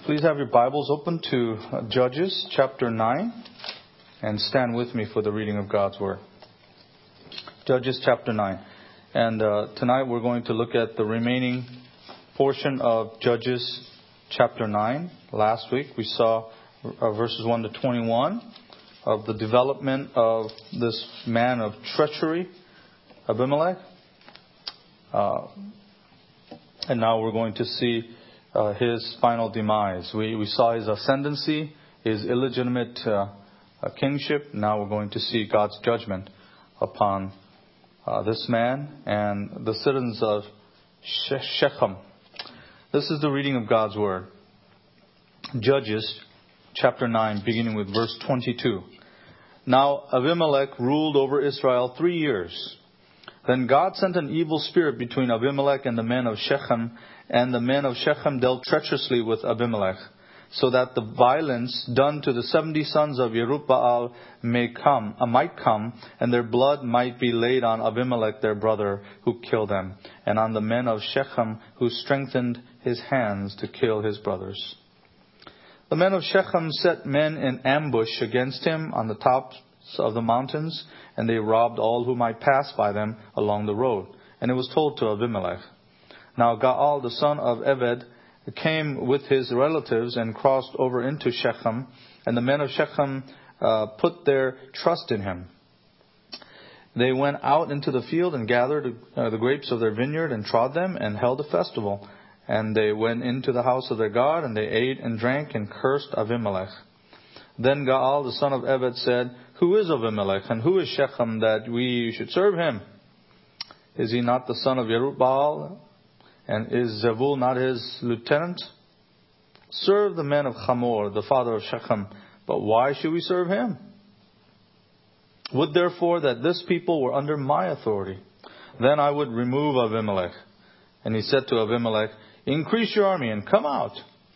Please have your Bibles open to Judges chapter 9 and stand with me for the reading of God's Word. Judges chapter 9. And tonight we're going to look at the remaining portion of Judges chapter 9. Last week we saw verses 1 to 21 of the development of this man of treachery, Abimelech. And now we're going to see his final demise. We saw his ascendancy, his illegitimate kingship. Now we're going to see God's judgment upon this man and the citizens of Shechem. This is the reading of God's Word. Judges chapter 9, beginning with verse 22. Now Abimelech ruled over Israel 3 years. Then God sent an evil spirit between Abimelech and the men of Shechem, and the men of Shechem dealt treacherously with Abimelech, so that the violence done to the 70 sons of Yerubbaal might come, and their blood might be laid on Abimelech their brother, who killed them, and on the men of Shechem, who strengthened his hands to kill his brothers. The men of Shechem set men in ambush against him on the tops of the mountains, and they robbed all who might pass by them along the road. And it was told to Abimelech. Now Gaal, the son of Ebed, came with his relatives and crossed over into Shechem, and the men of Shechem put their trust in him. They went out into the field and gathered the grapes of their vineyard and trod them and held a festival. And they went into the house of their God, and they ate and drank and cursed Abimelech. Then Gaal, the son of Ebed, said, Who is Abimelech, and who is Shechem, that we should serve him? Is he not the son of Yerubbaal? And is Zebul not his lieutenant? Serve the men of Hamor, the father of Shechem. But why should we serve him? Would therefore that this people were under my authority. Then I would remove Abimelech. And he said to Abimelech, Increase your army and come out.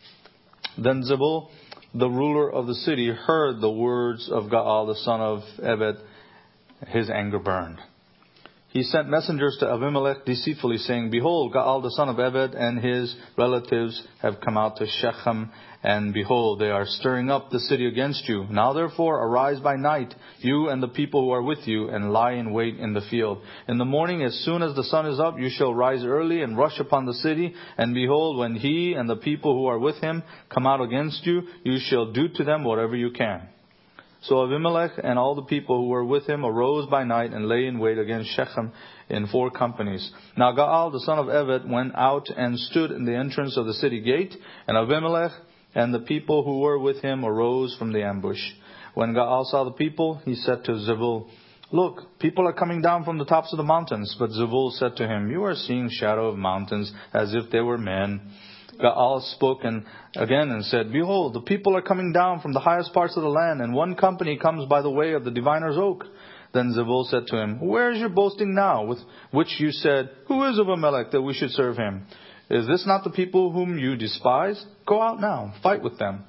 Then Zebul, the ruler of the city, heard the words of Gaal, the son of Ebed. His anger burned. He sent messengers to Abimelech deceitfully, saying, Behold, Gaal, the son of Ebed, and his relatives have come out to Shechem, and behold, they are stirring up the city against you. Now therefore arise by night, you and the people who are with you, and lie in wait in the field. In the morning, as soon as the sun is up, you shall rise early and rush upon the city. And behold, when he and the people who are with him come out against you, you shall do to them whatever you can. So Abimelech and all the people who were with him arose by night and lay in wait against Shechem in 4 companies. Now Gaal, the son of Ebed, went out and stood in the entrance of the city gate, and Abimelech and the people who were with him arose from the ambush. When Gaal saw the people, he said to Zebul, Look, people are coming down from the tops of the mountains. But Zebul said to him, You are seeing shadow of mountains as if they were men. Gaal spoke again and said, Behold, the people are coming down from the highest parts of the land, and 1 company comes by the way of the diviner's oak. Then Zebul said to him, Where is your boasting now, with which you said, Who is Abimelech that we should serve him? Is this not the people whom you despise? Go out now, fight with them.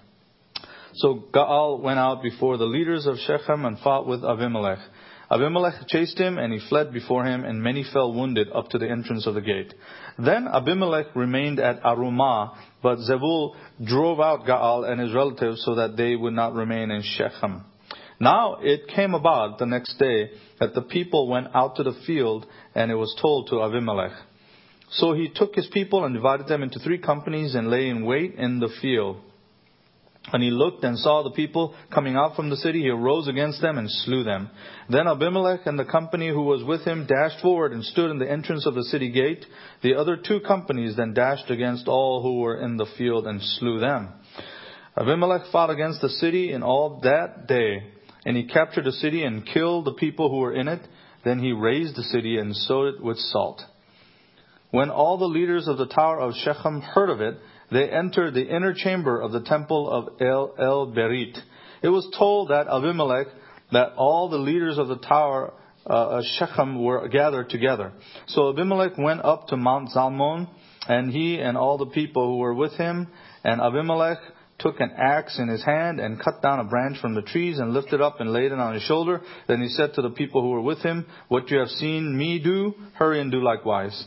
So Gaal went out before the leaders of Shechem and fought with Abimelech. Abimelech chased him, and he fled before him, and many fell wounded up to the entrance of the gate. Then Abimelech remained at Arumah, but Zebul drove out Gaal and his relatives so that they would not remain in Shechem. Now it came about the next day that the people went out to the field, and it was told to Abimelech. So he took his people and divided them into 3 companies and lay in wait in the field. When he looked and saw the people coming out from the city, he arose against them and slew them. Then Abimelech and the company who was with him dashed forward and stood in the entrance of the city gate. The other 2 companies then dashed against all who were in the field and slew them. Abimelech fought against the city in all that day, and he captured the city and killed the people who were in it. Then he razed the city and sowed it with salt. When all the leaders of the tower of Shechem heard of it, they entered the inner chamber of the temple of El Berit. It was told that Abimelech, that all the leaders of the tower of Shechem were gathered together. So Abimelech went up to Mount Zalmon, and he and all the people who were with him. And Abimelech took an axe in his hand and cut down a branch from the trees and lifted up and laid it on his shoulder. Then he said to the people who were with him, What you have seen me do, hurry and do likewise.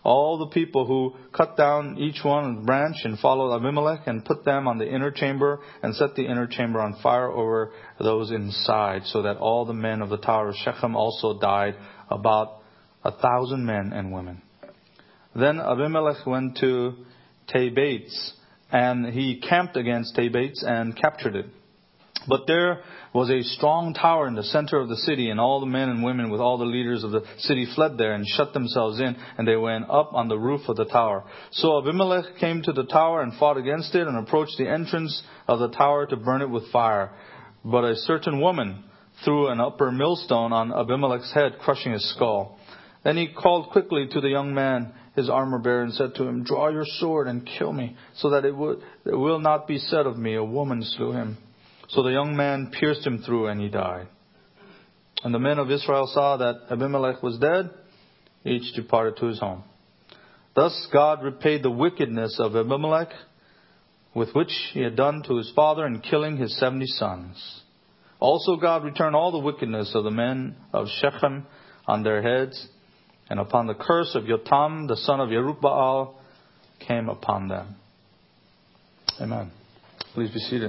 all the people who cut down each one branch and followed Abimelech and put them on the inner chamber and set the inner chamber on fire over those inside, so that all the men of the tower of Shechem also died, about 1,000 men and women. Then Abimelech went to Tabates, and he camped against Tabates and captured it. But there was a strong tower in the center of the city, and all the men and women with all the leaders of the city fled there and shut themselves in, and they went up on the roof of the tower. So Abimelech came to the tower and fought against it and approached the entrance of the tower to burn it with fire. But a certain woman threw an upper millstone on Abimelech's head, crushing his skull. Then he called quickly to the young man, his armor bearer, and said to him, "Draw your sword and kill me, so that it will not be said of me, a woman slew him." So the young man pierced him through, and he died. And the men of Israel saw that Abimelech was dead. Each departed to his home. Thus God repaid the wickedness of Abimelech, with which he had done to his father in killing his 70 sons. Also God returned all the wickedness of the men of Shechem on their heads, and upon the curse of Jotham, the son of Jerubbaal, came upon them. Amen. Please be seated.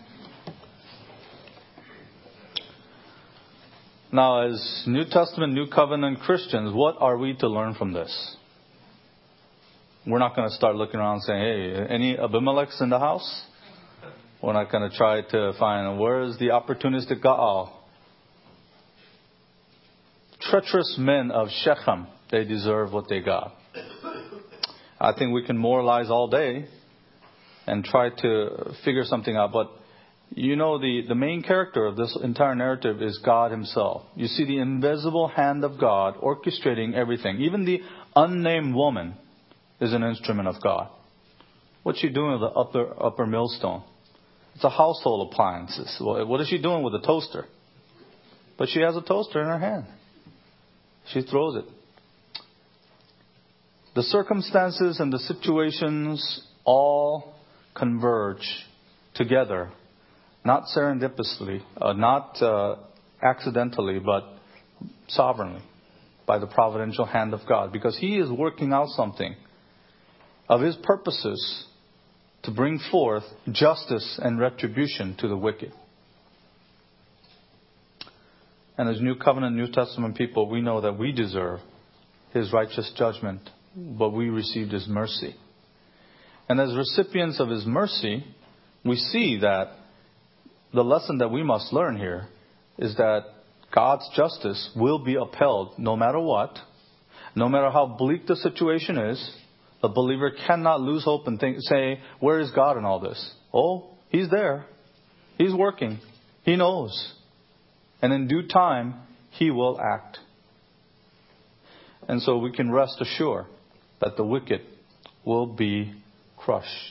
Now, as New Testament, New Covenant Christians, what are we to learn from this? We're not going to start looking around and saying, "Hey, any Abimelechs in the house?" We're not going to try to find, where is the opportunistic Gaal? Treacherous men of Shechem, they deserve what they got. I think we can moralize all day and try to figure something out, but you know, the main character of this entire narrative is God himself. You see the invisible hand of God orchestrating everything. Even the unnamed woman is an instrument of God. What's she doing with the upper millstone? It's a household appliance. What is she doing with a toaster? But she has a toaster in her hand. She throws it. The circumstances and the situations all converge together. Not serendipitously, not accidentally, but sovereignly, by the providential hand of God. Because He is working out something of His purposes to bring forth justice and retribution to the wicked. And as New Covenant, New Testament people, we know that we deserve His righteous judgment, but we received His mercy. And as recipients of His mercy, we see that the lesson that we must learn here is that God's justice will be upheld no matter what. No matter how bleak the situation is, the believer cannot lose hope and say, "Where is God in all this?" Oh, He's there. He's working. He knows. And in due time, He will act. And so we can rest assured that the wicked will be crushed.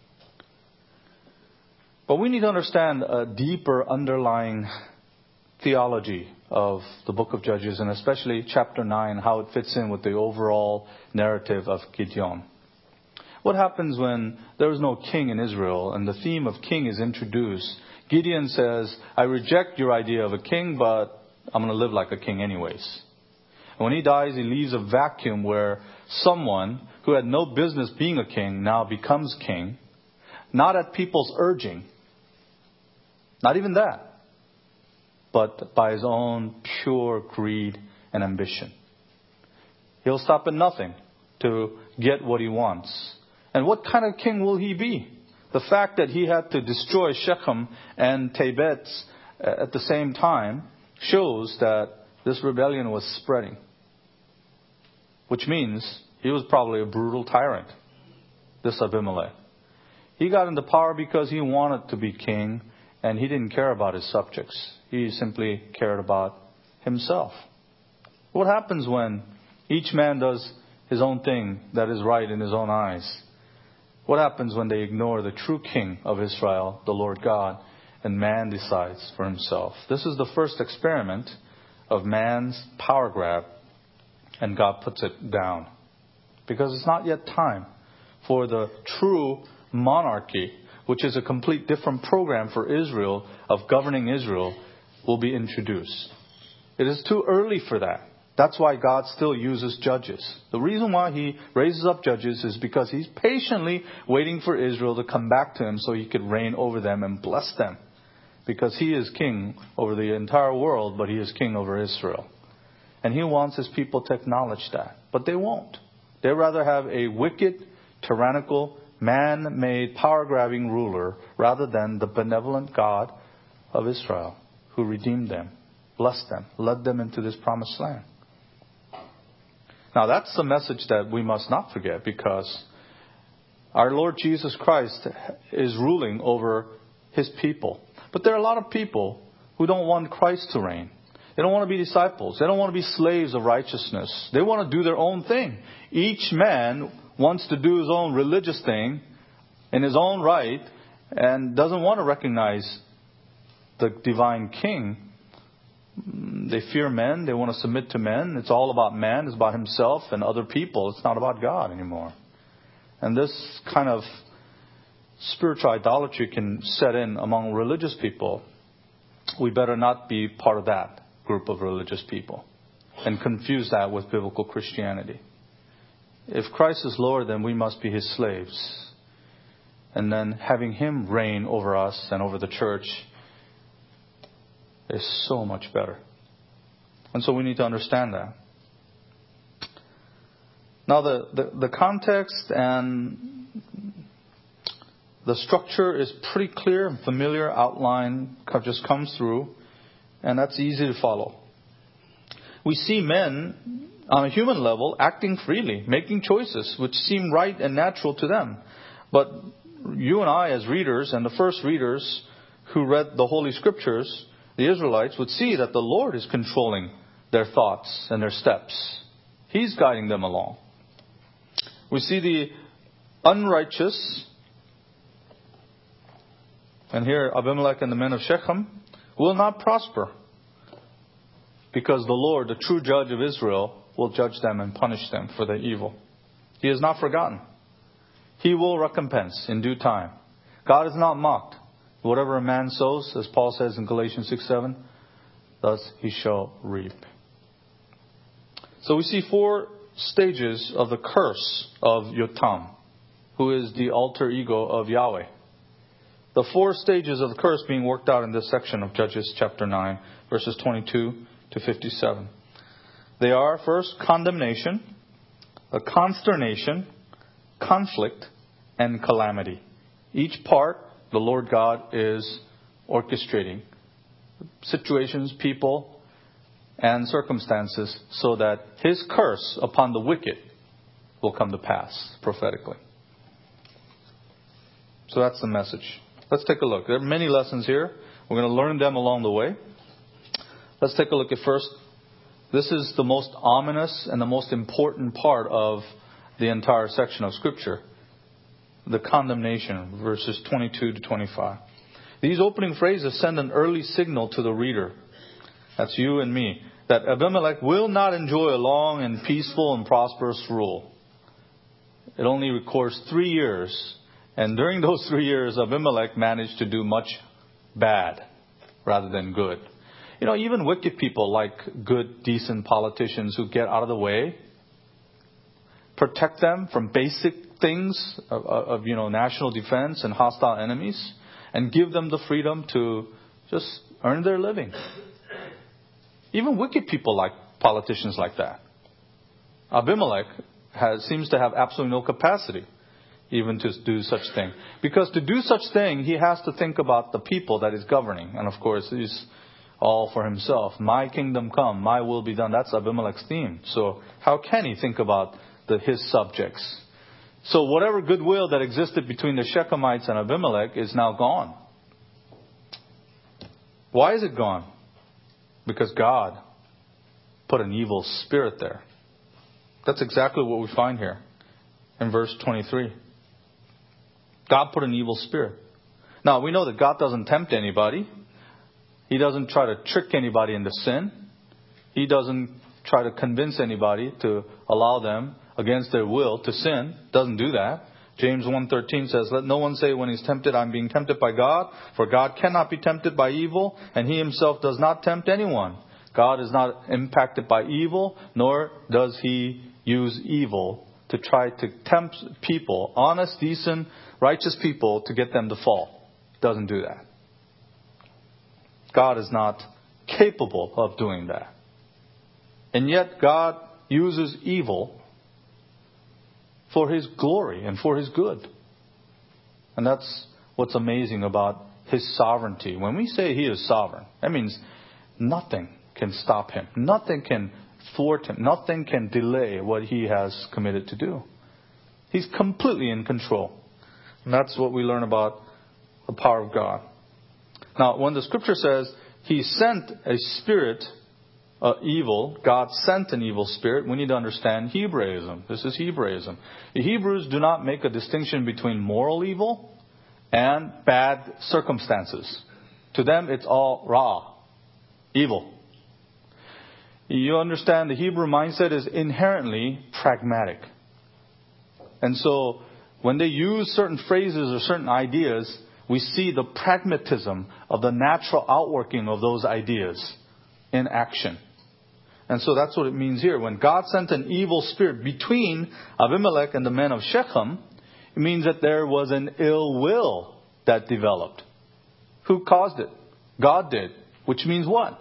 But we need to understand a deeper underlying theology of the book of Judges, and especially chapter 9, how it fits in with the overall narrative of Gideon. What happens when there is no king in Israel and the theme of king is introduced? Gideon says, "I reject your idea of a king, but I'm going to live like a king anyways." And when he dies, he leaves a vacuum where someone who had no business being a king now becomes king, not at people's urging. Not even that. But by his own pure greed and ambition. He'll stop at nothing to get what he wants. And what kind of king will he be? The fact that he had to destroy Shechem and Tabates at the same time shows that this rebellion was spreading. Which means he was probably a brutal tyrant, this Abimelech. He got into power because he wanted to be king, and he didn't care about his subjects. He simply cared about himself. What happens when each man does his own thing that is right in his own eyes? What happens when they ignore the true king of Israel, the Lord God, and man decides for himself? This is the first experiment of man's power grab, and God puts it down. Because it's not yet time for the true monarchy, which is a complete different program for Israel, of governing Israel, will be introduced. It is too early for that. That's why God still uses judges. The reason why He raises up judges is because He's patiently waiting for Israel to come back to Him so He could reign over them and bless them. Because He is king over the entire world, but He is king over Israel. And He wants His people to acknowledge that. But they won't. They'd rather have a wicked, tyrannical, man-made, power-grabbing ruler rather than the benevolent God of Israel who redeemed them, blessed them, led them into this promised land. Now that's the message that we must not forget, because our Lord Jesus Christ is ruling over His people. But there are a lot of people who don't want Christ to reign. They don't want to be disciples. They don't want to be slaves of righteousness. They want to do their own thing. Each man wants to do his own religious thing in his own right and doesn't want to recognize the divine king. They fear men. They want to submit to men. It's all about man. It's about himself and other people. It's not about God anymore. And this kind of spiritual idolatry can set in among religious people. We better not be part of that group of religious people and confuse that with biblical Christianity. If Christ is Lord, then we must be His slaves. And then having Him reign over us and over the church is so much better. And so we need to understand that. Now the context and the structure is pretty clear and familiar. Outline just comes through. And that's easy to follow. We see men on a human level acting freely, making choices which seem right and natural to them. But you and I as readers, and the first readers who read the Holy Scriptures, the Israelites, would see that the Lord is controlling their thoughts and their steps. He's guiding them along. We see the unrighteous, and here Abimelech and the men of Shechem, will not prosper, because the Lord, the true judge of Israel, will judge them and punish them for their evil. He has not forgotten. He will recompense in due time. God is not mocked. Whatever a man sows, as Paul says in Galatians 6:7, thus he shall reap. So we see 4 stages of the curse of Yotam, who is the alter ego of Yahweh. The 4 stages of the curse being worked out in this section of Judges chapter 9, verses 22 to 57. They are, first, condemnation, a consternation, conflict, and calamity. Each part, the Lord God is orchestrating situations, people, and circumstances so that His curse upon the wicked will come to pass prophetically. So that's the message. Let's take a look. There are many lessons here. We're going to learn them along the way. Let's take a look at first. This is the most ominous and the most important part of the entire section of Scripture. The condemnation, verses 22 to 25. These opening phrases send an early signal to the reader. That's you and me. That Abimelech will not enjoy a long and peaceful and prosperous rule. It only records 3 years. And during those 3 years, Abimelech managed to do much bad rather than good. You know, even wicked people like good, decent politicians who get out of the way, protect them from basic things of national defense and hostile enemies, and give them the freedom to just earn their living. Even wicked people like politicians like that. Abimelech seems to have absolutely no capacity even to do such thing. Because to do such thing, he has to think about the people that he's governing. And of course, he's all for himself. My kingdom come, my will be done. That's Abimelech's theme. So how can he think about his subjects? So whatever goodwill that existed between the Shechemites and Abimelech is now gone. Why is it gone? Because God put an evil spirit there. That's exactly what we find here in verse 23. God put an evil spirit. Now, we know that God doesn't tempt anybody. He doesn't try to trick anybody into sin. He doesn't try to convince anybody to allow them against their will to sin. Doesn't do that. James 1:13 says, let no one say when he's tempted, I'm being tempted by God. For God cannot be tempted by evil, and He Himself does not tempt anyone. God is not impacted by evil, nor does He use evil to try to tempt people, honest, decent, righteous people, to get them to fall. Doesn't do that. God is not capable of doing that. And yet God uses evil for His glory and for His good. And that's what's amazing about His sovereignty. When we say He is sovereign, that means nothing can stop Him. Nothing can thwart Him. Nothing can delay what He has committed to do. He's completely in control. And that's what we learn about the power of God. Now, when the scripture says He sent a spirit evil, God sent an evil spirit, we need to understand Hebraism. This is Hebraism. The Hebrews do not make a distinction between moral evil and bad circumstances. To them, it's all ra, evil. You understand the Hebrew mindset is inherently pragmatic. And so, when they use certain phrases or certain ideas, we see the pragmatism of the natural outworking of those ideas in action. And so that's what it means here. When God sent an evil spirit between Abimelech and the men of Shechem, it means that there was an ill will that developed. Who caused it? God did. Which means what?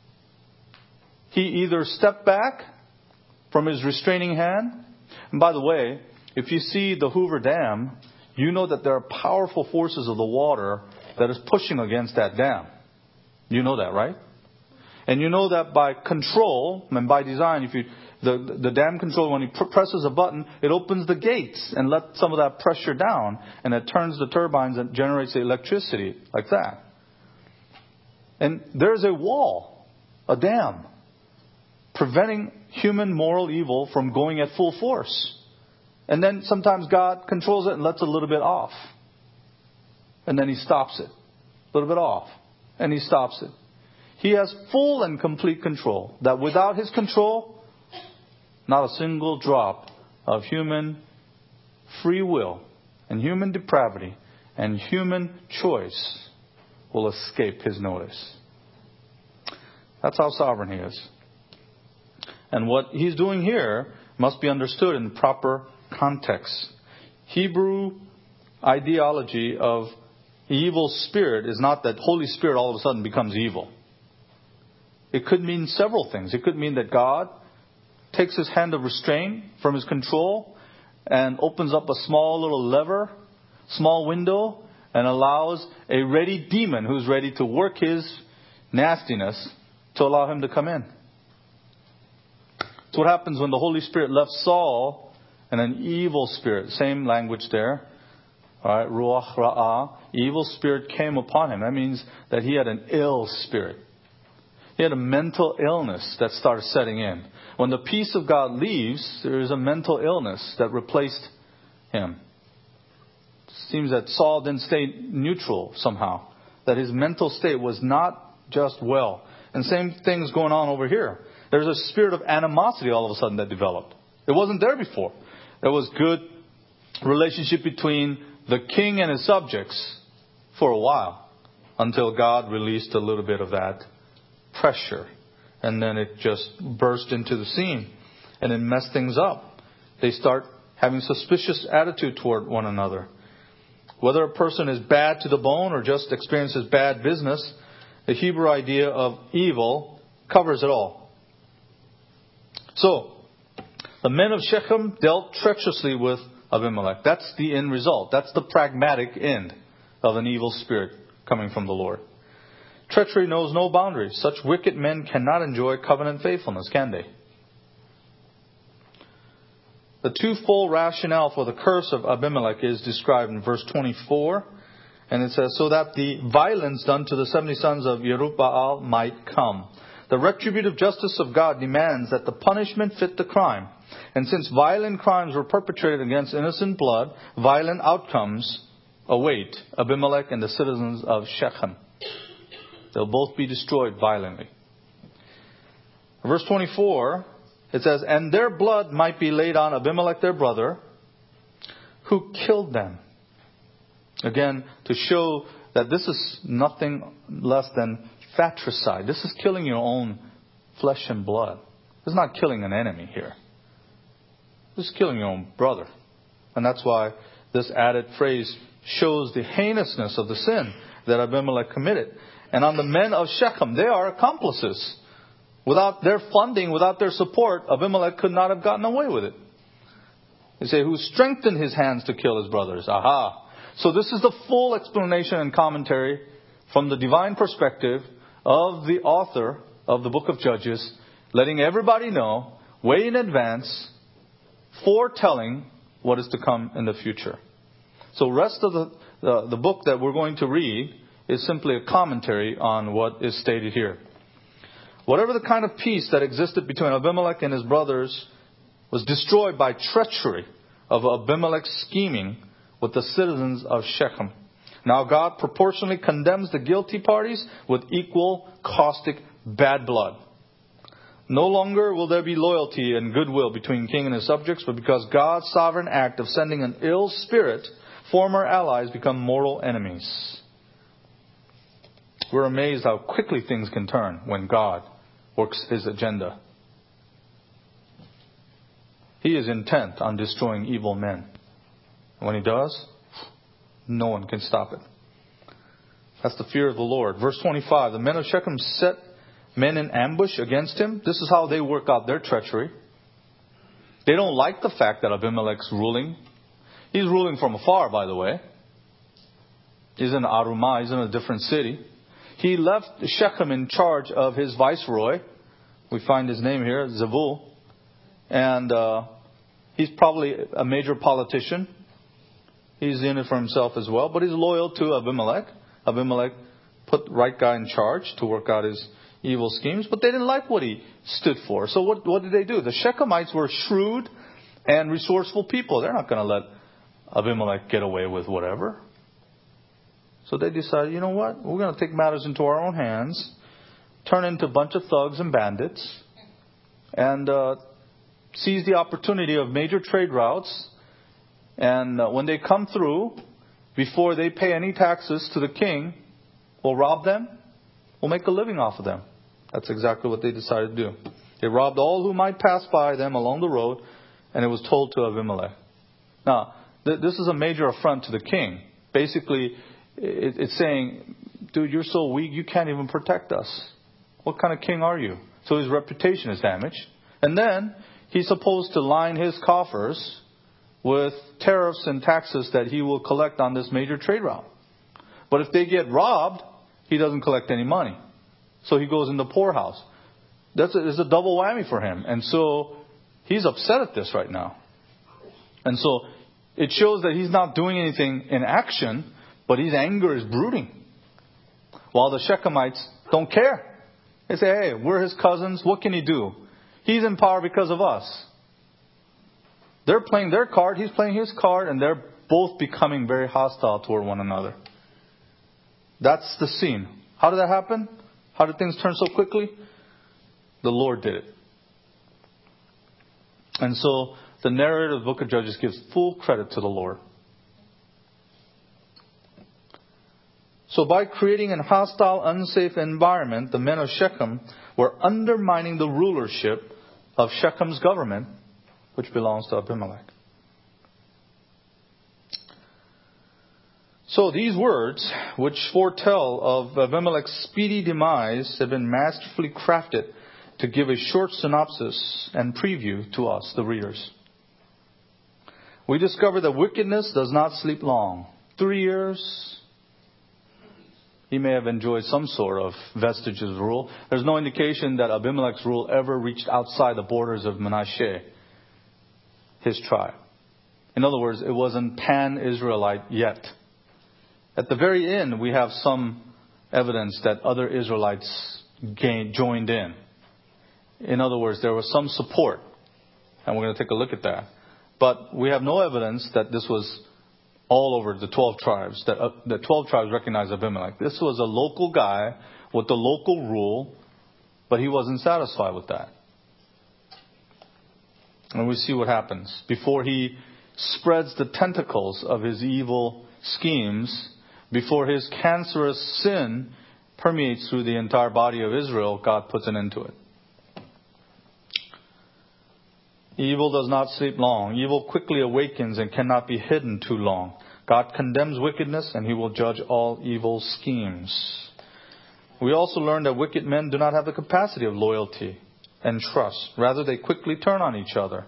He either stepped back from His restraining hand. And by the way, if you see the Hoover Dam, you know that there are powerful forces of the water that is pushing against that dam. You know that, right? And you know that by control and by design, if you the dam control, when he presses a button, it opens the gates and lets some of that pressure down, and it turns the turbines and generates the electricity like that. And there's a wall, a dam, preventing human moral evil from going at full force. And then sometimes God controls it and lets it a little bit off. And then He stops it. A little bit off. And He stops it. He has full and complete control. That without His control, not a single drop of human free will and human depravity and human choice will escape His notice. That's how sovereign He is. And what He's doing here must be understood in proper context. Hebrew ideology of evil spirit is not that Holy Spirit all of a sudden becomes evil. It could mean several things. It could mean that God takes His hand of restraint from His control and opens up a small little lever, small window, and allows a ready demon who's ready to work his nastiness to allow him to come in. It's what happens when the Holy Spirit left Saul and an evil spirit, same language there, all right, ruach ra'ah, evil spirit came upon him. That means that he had an ill spirit. He had a mental illness that started setting in. When the peace of God leaves, there is a mental illness that replaced him. It seems that Saul didn't stay neutral somehow. That his mental state was not just well. And same thing's going on over here. There's a spirit of animosity all of a sudden that developed. It wasn't there before. There was good relationship between the king and his subjects for a while, until God released a little bit of that pressure. And then it just burst into the scene. And it messed things up. They start having suspicious attitude toward one another. Whether a person is bad to the bone or just experiences bad business, the Hebrew idea of evil covers it all. So, the men of Shechem dealt treacherously with Abimelech. That's the end result. That's the pragmatic end of an evil spirit coming from the Lord. Treachery knows no boundaries. Such wicked men cannot enjoy covenant faithfulness, can they? The twofold rationale for the curse of Abimelech is described in verse 24. And it says, so that the violence done to the 70 sons of Yerubbaal might come. The retributive justice of God demands that the punishment fit the crime. And since violent crimes were perpetrated against innocent blood, violent outcomes await Abimelech and the citizens of Shechem. They'll both be destroyed violently. Verse 24, it says, and their blood might be laid on Abimelech their brother, who killed them. Again, to show that this is nothing less than fratricide. This is killing your own flesh and blood. It's not killing an enemy here. It's killing your own brother. And that's why this added phrase shows the heinousness of the sin that Abimelech committed. And on the men of Shechem, they are accomplices. Without their funding, without their support, Abimelech could not have gotten away with it. They say, who strengthened his hands to kill his brothers. Aha. So this is the full explanation and commentary from the divine perspective of the author of the book of Judges, letting everybody know, way in advance, foretelling what is to come in the future. So rest of the book that we're going to read is simply a commentary on what is stated here. Whatever the kind of peace that existed between Abimelech and his brothers was destroyed by treachery of Abimelech's scheming with the citizens of Shechem. Now God proportionally condemns the guilty parties with equal caustic bad blood. No longer will there be loyalty and goodwill between king and his subjects, but because God's sovereign act of sending an ill spirit, former allies become mortal enemies. We're amazed how quickly things can turn when God works His agenda. He is intent on destroying evil men. And when He does, no one can stop it. That's the fear of the Lord. Verse 25, the men of Shechem set men in ambush against him. This is how they work out their treachery. They don't like the fact that Abimelech's ruling. He's ruling from afar, by the way. He's in Arumah. He's in a different city. He left Shechem in charge of his viceroy. We find his name here, Zebul. And he's probably a major politician. He's in it for himself as well. But he's loyal to Abimelech. Abimelech put the right guy in charge to work out his evil schemes. But they didn't like what he stood for. So what did they do? The Shechemites were shrewd and resourceful people. They're not going to let Abimelech get away with whatever. So they decided, you know what? We're going to take matters into our own hands, turn into a bunch of thugs and bandits, and seize the opportunity of major trade routes. And when they come through, before they pay any taxes to the king, we'll rob them. We'll make a living off of them. That's exactly what they decided to do. They robbed all who might pass by them along the road, and it was told to Abimelech. Now, this is a major affront to the king. Basically, it's saying, dude, you're so weak, you can't even protect us. What kind of king are you? So his reputation is damaged. And then he's supposed to line his coffers with tariffs and taxes that he will collect on this major trade route. But if they get robbed, he doesn't collect any money. So he goes in the poorhouse. It's a double whammy for him. And so he's upset at this right now. And so it shows that he's not doing anything in action, but his anger is brooding. While the Shechemites don't care. They say, hey, we're his cousins. What can he do? He's in power because of us. They're playing their card. He's playing his card. And they're both becoming very hostile toward one another. That's the scene. How did that happen? How did things turn so quickly? The Lord did it. And so the narrator of the book of Judges gives full credit to the Lord. So by creating a hostile, unsafe environment, the men of Shechem were undermining the rulership of Shechem's government, which belongs to Abimelech. So these words, which foretell of Abimelech's speedy demise, have been masterfully crafted to give a short synopsis and preview to us, the readers. We discover that wickedness does not sleep long. 3 years, he may have enjoyed some sort of vestiges of rule. There's no indication that Abimelech's rule ever reached outside the borders of Manasseh, his tribe. In other words, it wasn't pan-Israelite yet. At the very end, we have some evidence that other Israelites joined in. In other words, there was some support. And we're going to take a look at that. But we have no evidence that this was all over the 12 tribes, that the 12 tribes recognized Abimelech. This was a local guy with the local rule, but he wasn't satisfied with that. And we see what happens. Before he spreads the tentacles of his evil schemes, before his cancerous sin permeates through the entire body of Israel, God puts an end to it. Evil does not sleep long. Evil quickly awakens and cannot be hidden too long. God condemns wickedness, and He will judge all evil schemes. We also learn that wicked men do not have the capacity of loyalty and trust. Rather, they quickly turn on each other.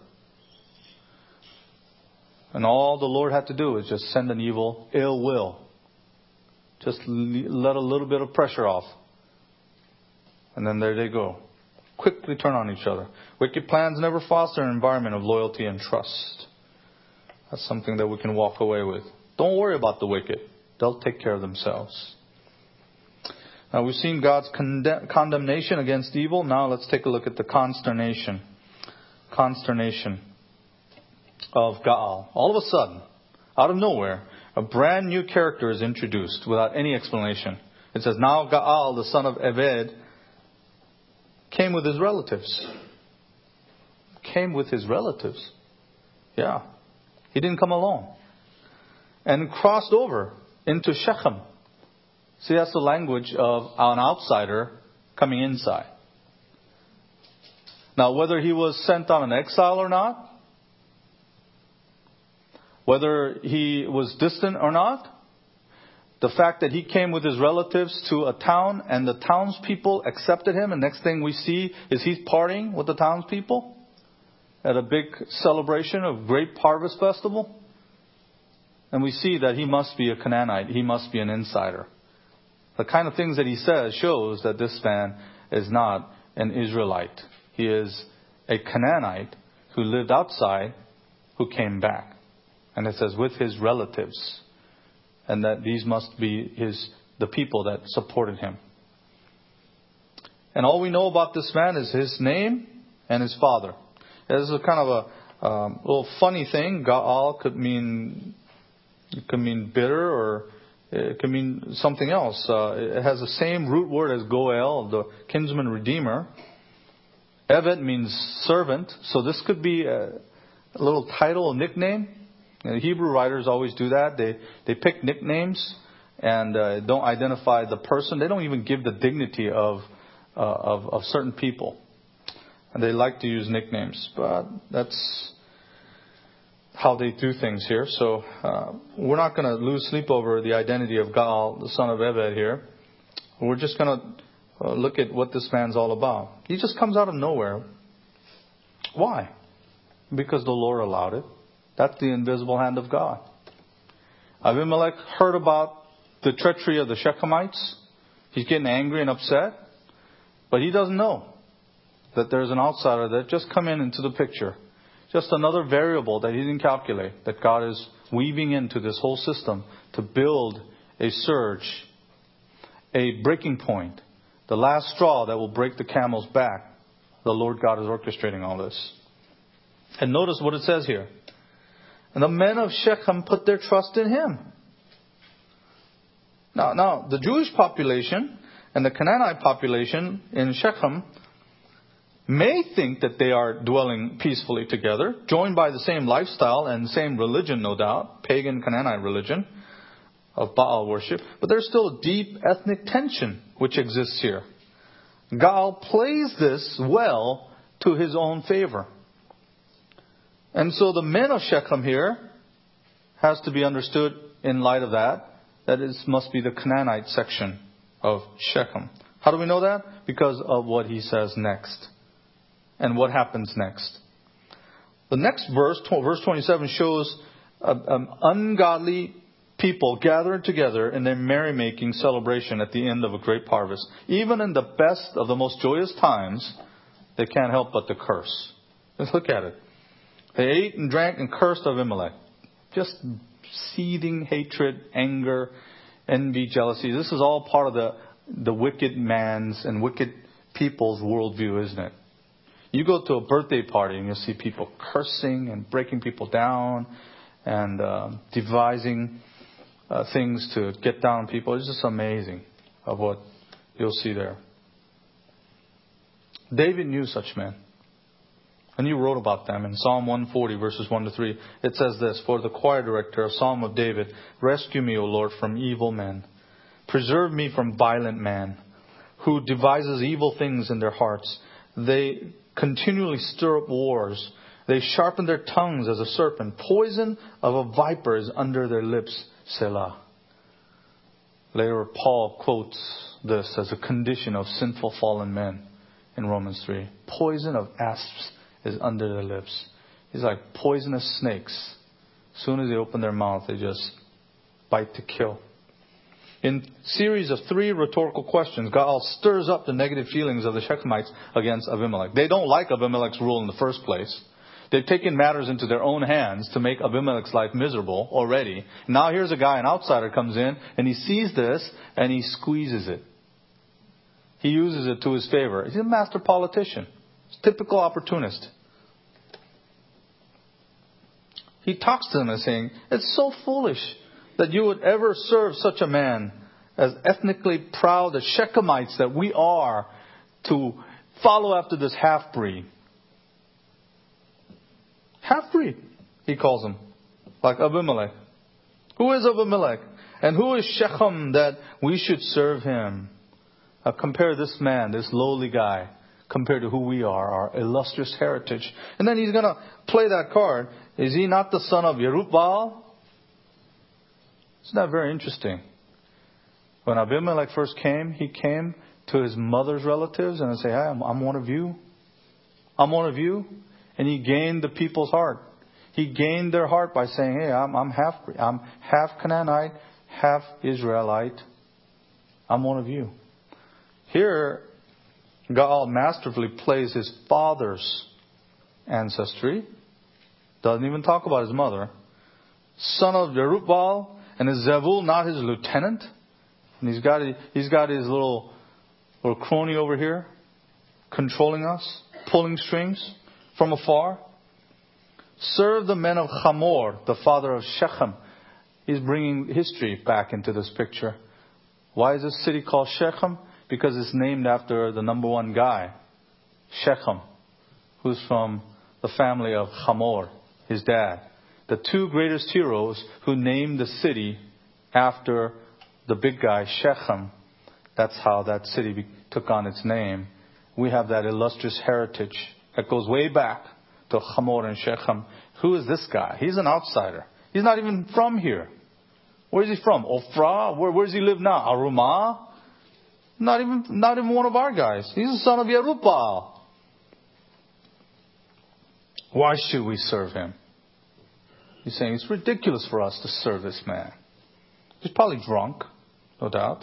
And all the Lord had to do is just send an evil ill will. Just let a little bit of pressure off. And then there they go. Quickly turn on each other. Wicked plans never foster an environment of loyalty and trust. That's something that we can walk away with. Don't worry about the wicked. They'll take care of themselves. Now we've seen God's condemnation against evil. Now let's take a look at the consternation. Consternation of Gaal. All of a sudden, out of nowhere, a brand new character is introduced without any explanation. It says, now Gaal, the son of Ebed, came with his relatives. Came with his relatives. Yeah. He didn't come alone. And crossed over into Shechem. See, that's the language of an outsider coming inside. Now, whether he was sent on an exile or not, whether he was distant or not, the fact that he came with his relatives to a town and the townspeople accepted him, and next thing we see is he's partying with the townspeople at a big celebration of grape harvest festival. And we see that he must be a Canaanite. He must be an insider. The kind of things that he says shows that this man is not an Israelite. He is a Canaanite who lived outside, who came back. And it says with his relatives. And that these must be the people that supported him. And all we know about this man is his name and his father. This is a kind of a little funny thing. Gaal could mean bitter, or it could mean something else. It has the same root word as Goel, the kinsman redeemer. Evet means servant. So this could be a little title, a nickname. The Hebrew writers always do that. They pick nicknames and don't identify the person. They don't even give the dignity of certain people. And they like to use nicknames. But that's how they do things here. So we're not going to lose sleep over the identity of Gaal, the son of Ebed here. We're just going to look at what this man's all about. He just comes out of nowhere. Why? Because the Lord allowed it. That's the invisible hand of God. Abimelech heard about the treachery of the Shechemites. He's getting angry and upset. But he doesn't know that there's an outsider that just come into the picture. Just another variable that he didn't calculate. That God is weaving into this whole system to build a surge, a breaking point. The last straw that will break the camel's back. The Lord God is orchestrating all this. And notice what it says here. And the men of Shechem put their trust in him. Now, the Jewish population and the Canaanite population in Shechem may think that they are dwelling peacefully together, joined by the same lifestyle and same religion, no doubt, pagan Canaanite religion of Baal worship. But there's still a deep ethnic tension which exists here. Gaal plays this well to his own favor. And so the men of Shechem here has to be understood in light of that. That must be the Canaanite section of Shechem. How do we know that? Because of what he says next. And what happens next. The next verse, verse 27, shows ungodly people gathered together in their merrymaking celebration at the end of a grape harvest. Even in the best of the most joyous times, they can't help but to curse. Let's look at it. They ate and drank and cursed Abimelech. Just seething hatred, anger, envy, jealousy. This is all part of the wicked man's and wicked people's worldview, isn't it? You go to a birthday party and you'll see people cursing and breaking people down and devising things to get down on people. It's just amazing of what you'll see there. David knew such men. And you wrote about them in Psalm 140, verses 1 to 3. It says this, for the choir director, a psalm of David, rescue me, O Lord, from evil men. Preserve me from violent men, who devises evil things in their hearts. They continually stir up wars They sharpen their tongues as a serpent. Poison of a viper is under their lips. Selah. Later, Paul quotes this as a condition of sinful fallen men in Romans 3. Poison of asps is under their lips. He's like poisonous snakes. As soon as they open their mouth, they just bite to kill. In series of 3 rhetorical questions, Gaal stirs up the negative feelings of the Shechemites against Abimelech. They don't like Abimelech's rule in the first place. They've taken matters into their own hands to make Abimelech's life miserable already. Now here's a guy, an outsider, comes in and he sees this and he squeezes it. He uses it to his favor. He's a master politician. He's a typical opportunist. He talks to them and saying, it's so foolish that you would ever serve such a man, as ethnically proud as Shechemites that we are, to follow after this half-breed. Half-breed, he calls him, like Abimelech. Who is Abimelech? And who is Shechem that we should serve him? Compare this man, this lowly guy, compared to who we are, our illustrious heritage. And then he's going to play that card. Is he not the son of Yerubbaal? Isn't that very interesting? When Abimelech first came, he came to his mother's relatives and said, hey, I'm one of you. I'm one of you. And he gained the people's heart. He gained their heart by saying, hey, I'm half Canaanite, half Israelite. I'm one of you. Here, Gaal masterfully plays his father's ancestry. Doesn't even talk about his mother. Son of Yerubbaal. And is Zebul not his lieutenant? And he's got his little crony over here, controlling us, pulling strings from afar. Serve the men of Hamor, the father of Shechem. He's bringing history back into this picture. Why is this city called Shechem? Because it's named after the number one guy, Shechem, who's from the family of Hamor, his dad. The 2 greatest heroes who named the city after the big guy, Shechem. That's how that city took on its name. We have that illustrious heritage that goes way back to Hamor and Shechem. Who is this guy? He's an outsider. He's not even from here. Where is he from? Ophrah? Where does he live now? Arumah? Not even one of our guys. He's the son of Yerubbaal. Why should we serve him? He's saying it's ridiculous for us to serve this man. He's probably drunk, no doubt.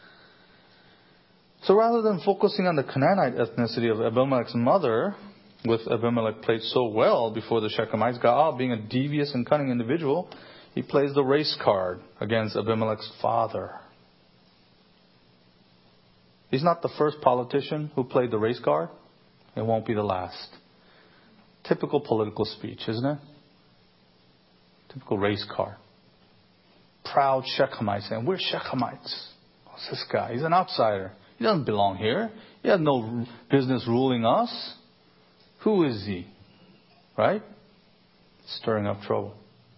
So rather than focusing on the Canaanite ethnicity of Abimelech's mother, with Abimelech played so well before the Shechemites, Gaal, being a devious and cunning individual, he plays the race card against Abimelech's father. He's not the first politician who played the race card. It won't be the last. Typical political speech, isn't it? Typical race card. Proud Shechemites saying, we're Shechemites. What's this guy? He's an outsider. He doesn't belong here. He has no business ruling us. Who is he? Right? Stirring up trouble.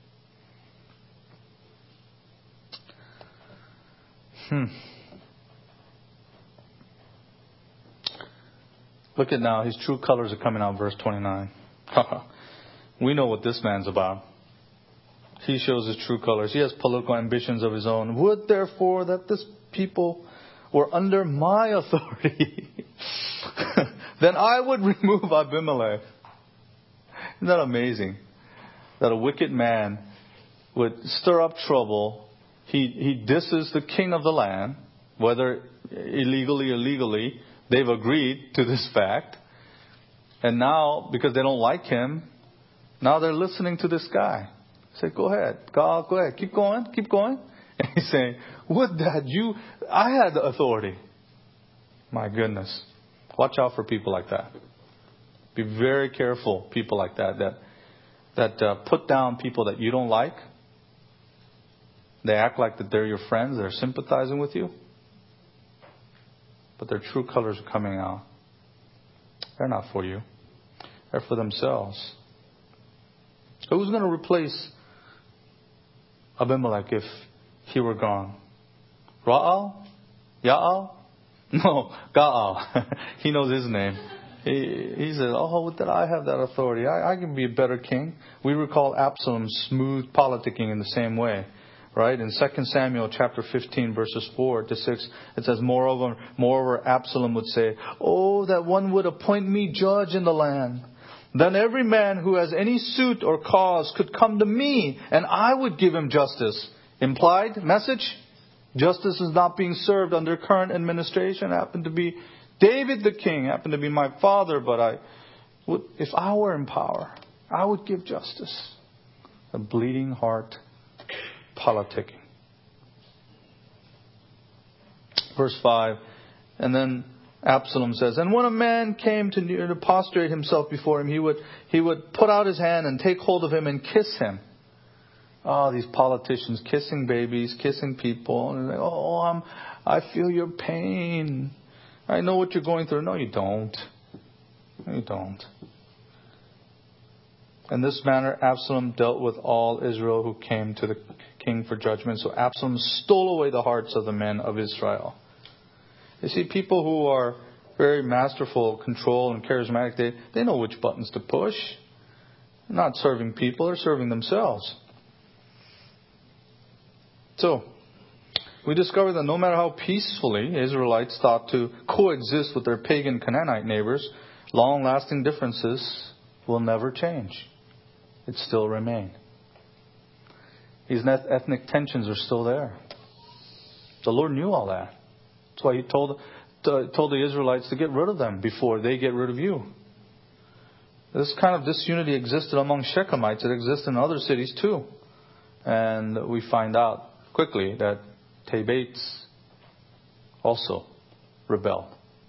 Look at now, his true colors are coming out, verse 29. We know what this man's about. He shows his true colors. He has political ambitions of his own. Would therefore that this people were under my authority, then I would remove Abimelech. Isn't that amazing? That a wicked man would stir up trouble. He disses the king of the land, whether illegally or legally. They've agreed to this fact. And now, because they don't like him, now they're listening to this guy. Say, go ahead. God, go ahead. Keep going. Keep going. And he's saying, would that I had the authority. My goodness. Watch out for people like that. Be very careful, people like that put down people that you don't like. They act like that they're your friends. They're sympathizing with you. But their true colors are coming out. They're not for you. They're for themselves. Who's going to replace Abimelech if he were gone? Ra'al? Ya'al? No, Gaal. He knows his name. He said, oh, that I have that authority. I can be a better king. We recall Absalom's smooth politicking in the same way. Right? In 2 Samuel chapter 15 verses 4 to 6, it says, Moreover, Absalom would say, oh, that one would appoint me judge in the land. Then every man who has any suit or cause could come to me, and I would give him justice. Implied message? Justice is not being served under current administration. Happened to be David the king, happened to be my father, but if I were in power, I would give justice. A bleeding heart politicking. Verse 5, and then Absalom says, and when a man came to prostrate himself before him, he would put out his hand and take hold of him and kiss him. Oh, these politicians kissing babies, kissing people. And like, oh, I feel your pain. I know what you're going through. No, you don't. No, you don't. In this manner, Absalom dealt with all Israel who came to the king for judgment. So Absalom stole away the hearts of the men of Israel. You see, people who are very masterful, control, and charismatic, they know which buttons to push. They're not serving people, they're serving themselves. So, we discover that no matter how peacefully Israelites thought to coexist with their pagan Canaanite neighbors, long-lasting differences will never change. It still remain. These ethnic tensions are still there. The Lord knew all that. That's why He told the Israelites to get rid of them before they get rid of you. This kind of disunity existed among Shechemites. It exists in other cities too. And we find out quickly that Tebates also rebelled.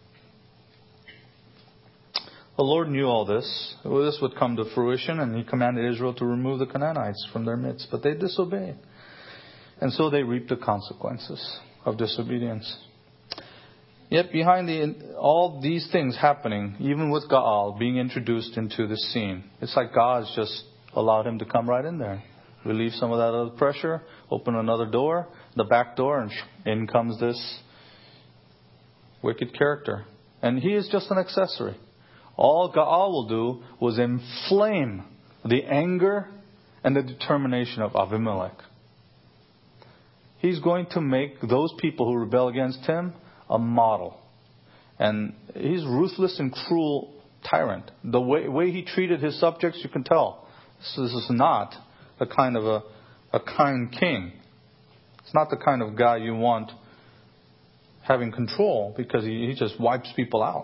The Lord knew all this. This would come to fruition, and He commanded Israel to remove the Canaanites from their midst. But they disobeyed. And so they reaped the consequences of disobedience. Yet behind all these things happening, even with Gaal being introduced into the scene, it's like God's just allowed him to come right in there. Relieve some of that other pressure, open another door, the back door, and in comes this wicked character. And he is just an accessory. All Gaal will do was inflame the anger and the determination of Abimelech. He's going to make those people who rebel against him a model. And he's ruthless and cruel tyrant. The way he treated his subjects, you can tell. This is not a kind of a kind king. It's not the kind of guy you want having control, because he just wipes people out.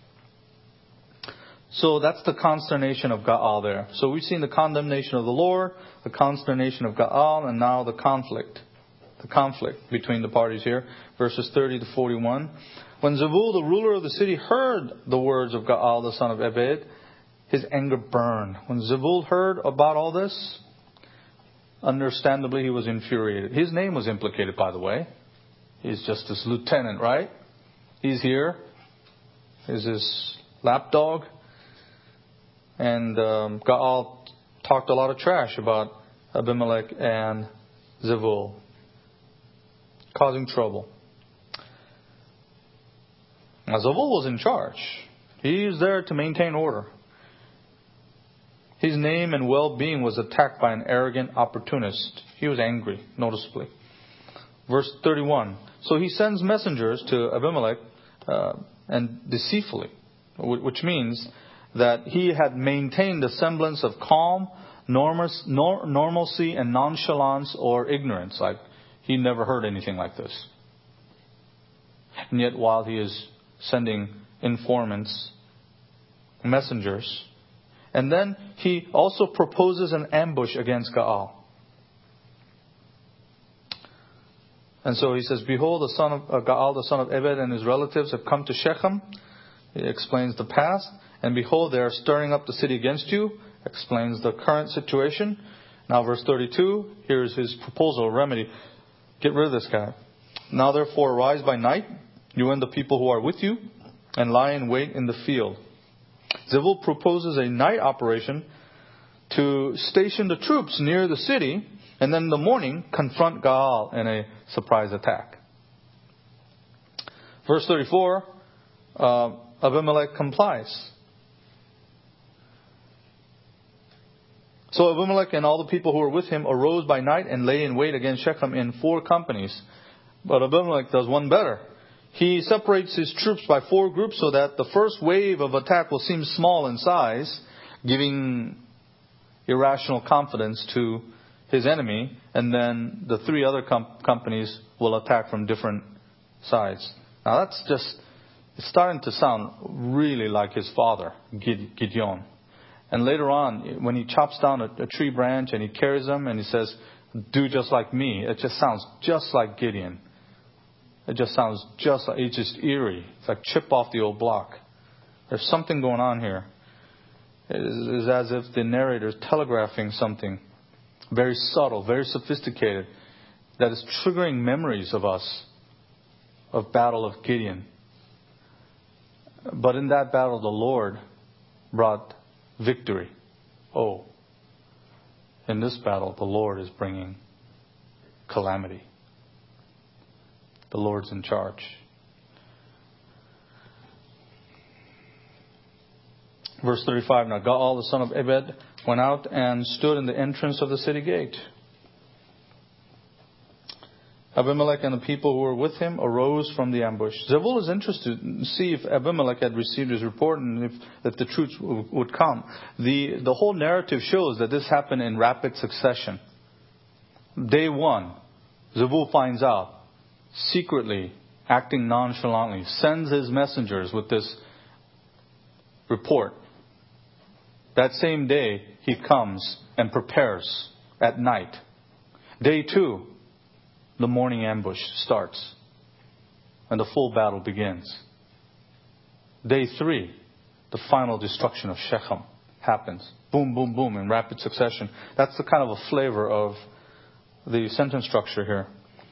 So that's the consternation of Gaal there. So we've seen the condemnation of the Lord, the consternation of Gaal, and now the conflict. The conflict between the parties here. Verses 30 to 41. When Zebul, the ruler of the city, heard the words of Gaal, the son of Ebed, his anger burned. When Zebul heard about all this, understandably he was infuriated. His name was implicated, by the way. He's just this lieutenant, right? He's here. He's his lapdog. And Gaal talked a lot of trash about Abimelech and Zebul, causing trouble. Now, Zebul was in charge. He was there to maintain order. His name and well-being was attacked by an arrogant opportunist. He was angry, noticeably. Verse 31. So he sends messengers to Abimelech and deceitfully, which means that he had maintained the semblance of calm, normalcy, and nonchalance or ignorance. Like he never heard anything like this. And yet while he is sending informants, messengers, and then he also proposes an ambush against Gaal. And so he says, behold, the son of Gaal, the son of Ebed, and his relatives have come to Shechem. He explains the past. And behold, they are stirring up the city against you. Explains the current situation. Now verse 32, here's his proposal, remedy. Get rid of this guy. Now therefore arise by night, you and the people who are with you, and lie in wait in the field. Zebul proposes a night operation to station the troops near the city, and then in the morning confront Gaal in a surprise attack. Verse 34, Abimelech complies. So Abimelech and all the people who were with him arose by night and lay in wait against Shechem in 4 companies. But Abimelech does one better. He separates his troops by 4 groups so that the first wave of attack will seem small in size, giving irrational confidence to his enemy, and then the 3 other companies will attack from different sides. Now that's it's starting to sound really like his father, Gideon. And later on, when he chops down a tree branch and he carries them and he says, "Do just like me," it just sounds just like Gideon. It just sounds just like, it's just eerie. It's like chip off the old block. There's something going on here. It is as if the narrator is telegraphing something very subtle, very sophisticated, that is triggering memories of us, of battle of Gideon. But in that battle, the Lord brought victory. Oh, in this battle, the Lord is bringing calamity. The Lord's in charge. Verse 35, now Gaal, the son of Ebed, went out and stood in the entrance of the city gate. Abimelech and the people who were with him arose from the ambush. Zebul is interested to see if Abimelech had received his report and if the troops would come. The whole narrative shows that this happened in rapid succession. Day 1, Zebul finds out, secretly, acting nonchalantly, sends his messengers with this report. That same day, he comes and prepares at night. Day 2, the morning ambush starts and the full battle begins. Day 3, the final destruction of Shechem happens. Boom, boom, boom, in rapid succession. That's the kind of a flavor of the sentence structure here.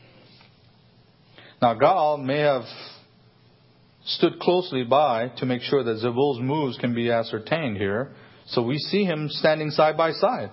Now, Gaal may have stood closely by to make sure that Zebul's moves can be ascertained here. So we see him standing side by side.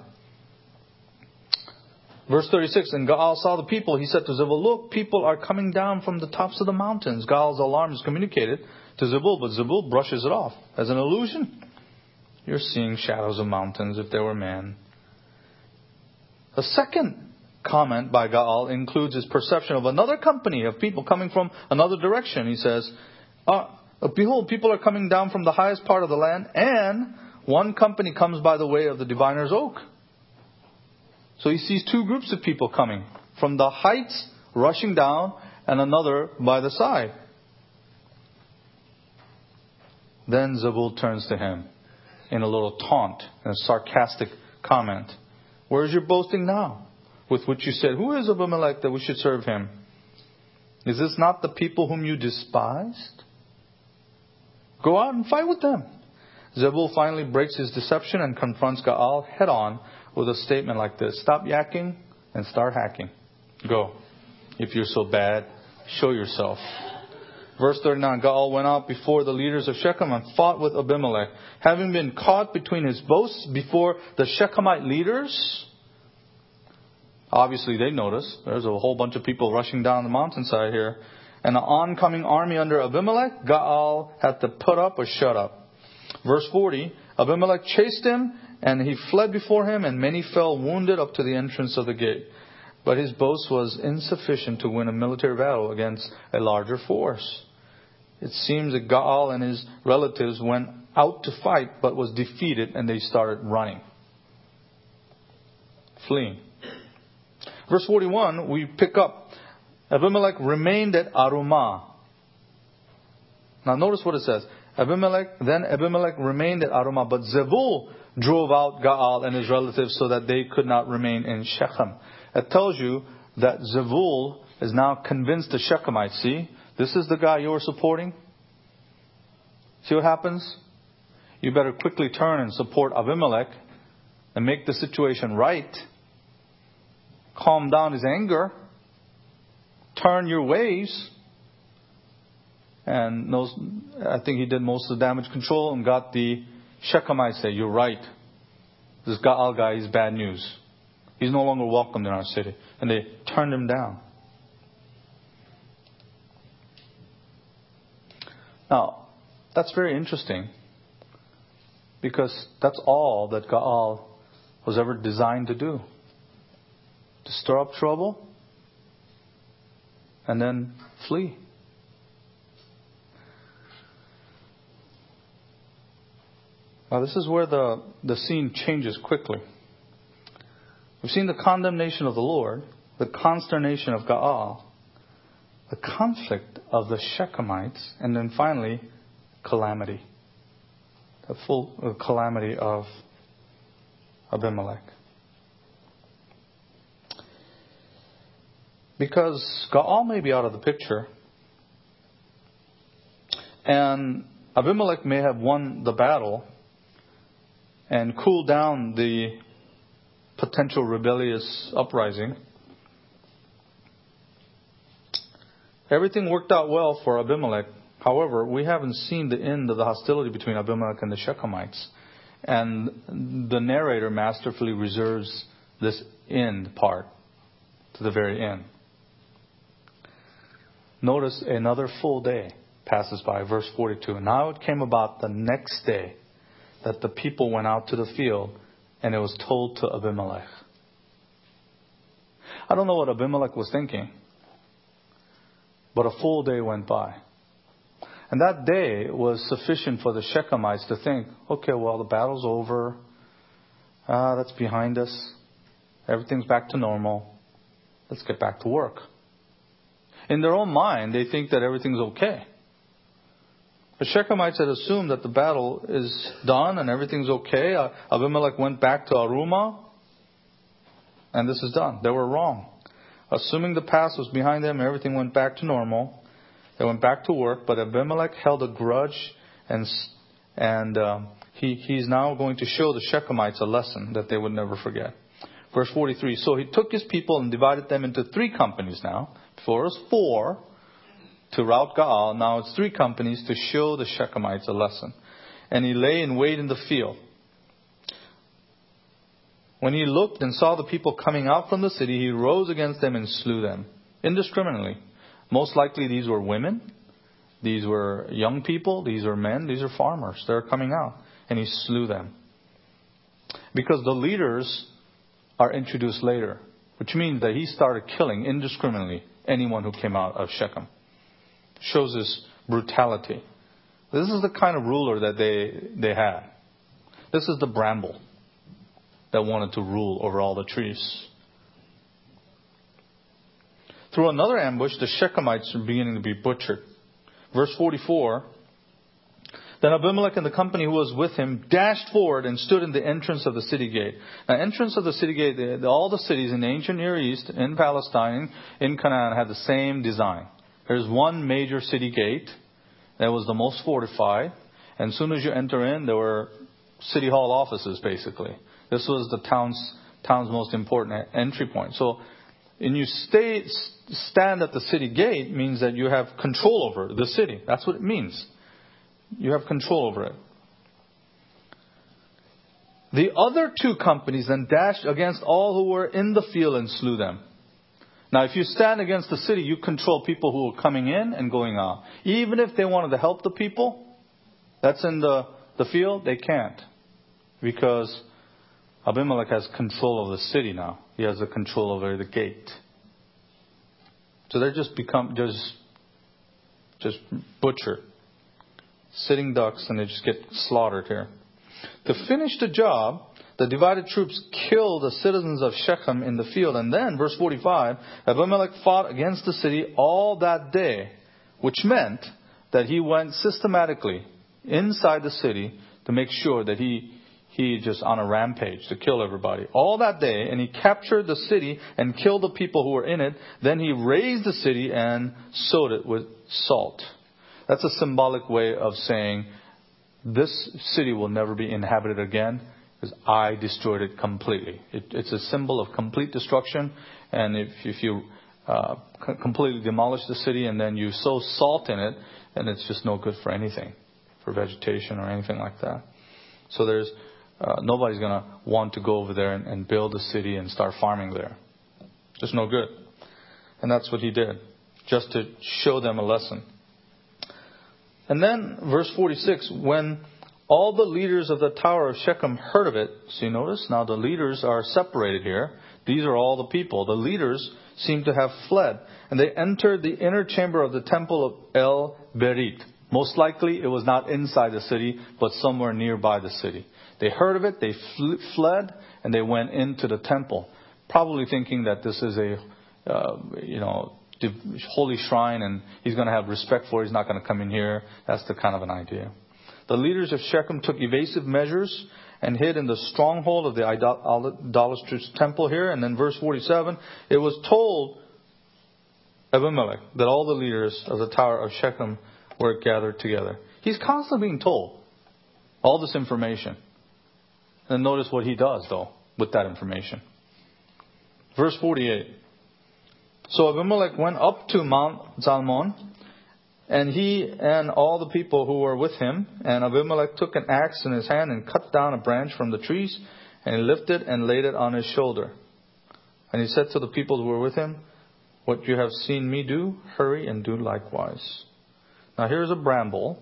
Verse 36, and Gaal saw the people. He said to Zebul, "Look, people are coming down from the tops of the mountains." Gaal's alarm is communicated to Zebul, but Zebul brushes it off as an illusion. You're seeing shadows of mountains if they were man. A second comment by Gaal includes his perception of another company of people coming from another direction. He says, "Behold, people are coming down from the highest part of the land, and one company comes by the way of the diviner's oak." So he sees 2 groups of people coming from the heights, rushing down, and another by the side. Then Zebul turns to him in a little taunt and a sarcastic comment. "Where is your boasting now? With which you said, 'Who is Abimelech that we should serve him?' Is this not the people whom you despised? Go out and fight with them." Zebul finally breaks his deception and confronts Gaal head on with a statement like this: "Stop yakking and start hacking. Go. If you're so bad, show yourself." Verse 39, Gaal went out before the leaders of Shechem and fought with Abimelech. Having been caught between his boasts before the Shechemite leaders, obviously they notice there's a whole bunch of people rushing down the mountainside here, and an oncoming army under Abimelech, Gaal had to put up or shut up. Verse 40, Abimelech chased him, and he fled before him, and many fell wounded up to the entrance of the gate. But his boast was insufficient to win a military battle against a larger force. It seems that Gaal and his relatives went out to fight, but was defeated, and they started running, fleeing. Verse 41, we pick up, Abimelech remained at Arumah. Now notice what it says. Then Abimelech remained at Arumah, but Zebul drove out Gaal and his relatives so that they could not remain in Shechem. It tells you that Zebul is now convinced the Shechemites, see, this is the guy you were supporting. See what happens? You better quickly turn and support Abimelech and make the situation right. Calm down his anger. Turn your ways. And I think he did most of the damage control and got the Shechemites to say, "You're right. This Gaal guy is bad news. He's no longer welcomed in our city." And they turned him down. Now, That's very interesting. Because that's all that Gaal was ever designed to do. To stir up trouble and then flee. Now this is where the scene changes quickly. We've seen the condemnation of the Lord, the consternation of Gaal, the conflict of the Shechemites, and then finally, calamity. The full calamity of Abimelech. Because Gaal may be out of the picture, and Abimelech may have won the battle and cooled down the potential rebellious uprising. Everything worked out well for Abimelech. However, we haven't seen the end of the hostility between Abimelech and the Shechemites. And the narrator masterfully reserves this end part to the very end. Notice another full day passes by, verse 42. Now it came about the next day that the people went out to the field, and it was told to Abimelech. I don't know what Abimelech was thinking, but a full day went by. And that day was sufficient for the Shechemites to think, okay, well, the battle's over. That's behind us. Everything's back to normal. Let's get back to work. In their own mind, they think that everything's okay. The Shechemites had assumed that the battle is done and everything's okay. Abimelech went back to Arumah, and this is done. They were wrong. Assuming the past was behind them, everything went back to normal. They went back to work, but Abimelech held a grudge, and he's now going to show the Shechemites a lesson that they would never forget. Verse 43, so he took his people and divided them into 3 companies now. Before it was 4 to rout Gaal. Now it's 3 companies to show the Shechemites a lesson. And he lay in wait in the field. When he looked and saw the people coming out from the city, he rose against them and slew them indiscriminately. Most likely these were women, these were young people, these are men, these are farmers. They're coming out. And he slew them. Because the leaders are introduced later, which means that he started killing indiscriminately anyone who came out of Shechem. Shows his brutality. This is the kind of ruler that they had. This is the bramble that wanted to rule over all the trees. Through another ambush, the Shechemites are beginning to be butchered. Verse 44, then Abimelech and the company who was with him dashed forward and stood in the entrance of the city gate. Now, entrance of the city gate, all the cities in the ancient Near East, in Palestine, in Canaan, had the same design. There's one major city gate that was the most fortified. And as soon as you enter in, there were city hall offices, basically. This was the town's most important entry point. So, when you stand at the city gate, means that you have control over the city. That's what it means. You have control over it. The other 2 companies then dashed against all who were in the field and slew them. Now, if you stand against the city, you control people who are coming in and going out. Even if they wanted to help the people that's in the field, they can't. Because Abimelech has control of the city now. He has the control over the gate. So they just butchered. Sitting ducks, and they just get slaughtered here. To finish the job, the divided troops killed the citizens of Shechem in the field. And then, verse 45, Abimelech fought against the city all that day, which meant that he went systematically inside the city to make sure that he just on a rampage to kill everybody. All that day, and he captured the city and killed the people who were in it. Then he razed the city and sowed it with salt. That's a symbolic way of saying, this city will never be inhabited again because I destroyed it completely. It's a symbol of complete destruction. And if you completely demolish the city and then you sow salt in it, then it's just no good for anything, for vegetation or anything like that. So there's nobody's going to want to go over there and build a city and start farming there. Just no good. And that's what he did, just to show them a lesson. And then, verse 46, when all the leaders of the tower of Shechem heard of it, so you notice now the leaders are separated here. These are all the people. The leaders seem to have fled. And they entered the inner chamber of the temple of El Berit. Most likely it was not inside the city, but somewhere nearby the city. They heard of it, they fled, and they went into the temple. Probably thinking that this is a, the holy shrine and he's going to have respect for it. He's not going to come in here. That's the kind of an idea. The leaders of Shechem took evasive measures and hid in the stronghold of the idolatrous temple here. And then verse 47, it was told Abimelech that all the leaders of the tower of Shechem were gathered together. He's constantly being told all this information. And notice what he does, though, with that information. Verse 48. So Abimelech went up to Mount Zalmon, and he and all the people who were with him. And Abimelech took an axe in his hand and cut down a branch from the trees, and he lifted and laid it on his shoulder. And he said to the people who were with him, what you have seen me do, hurry and do likewise. Now here's a bramble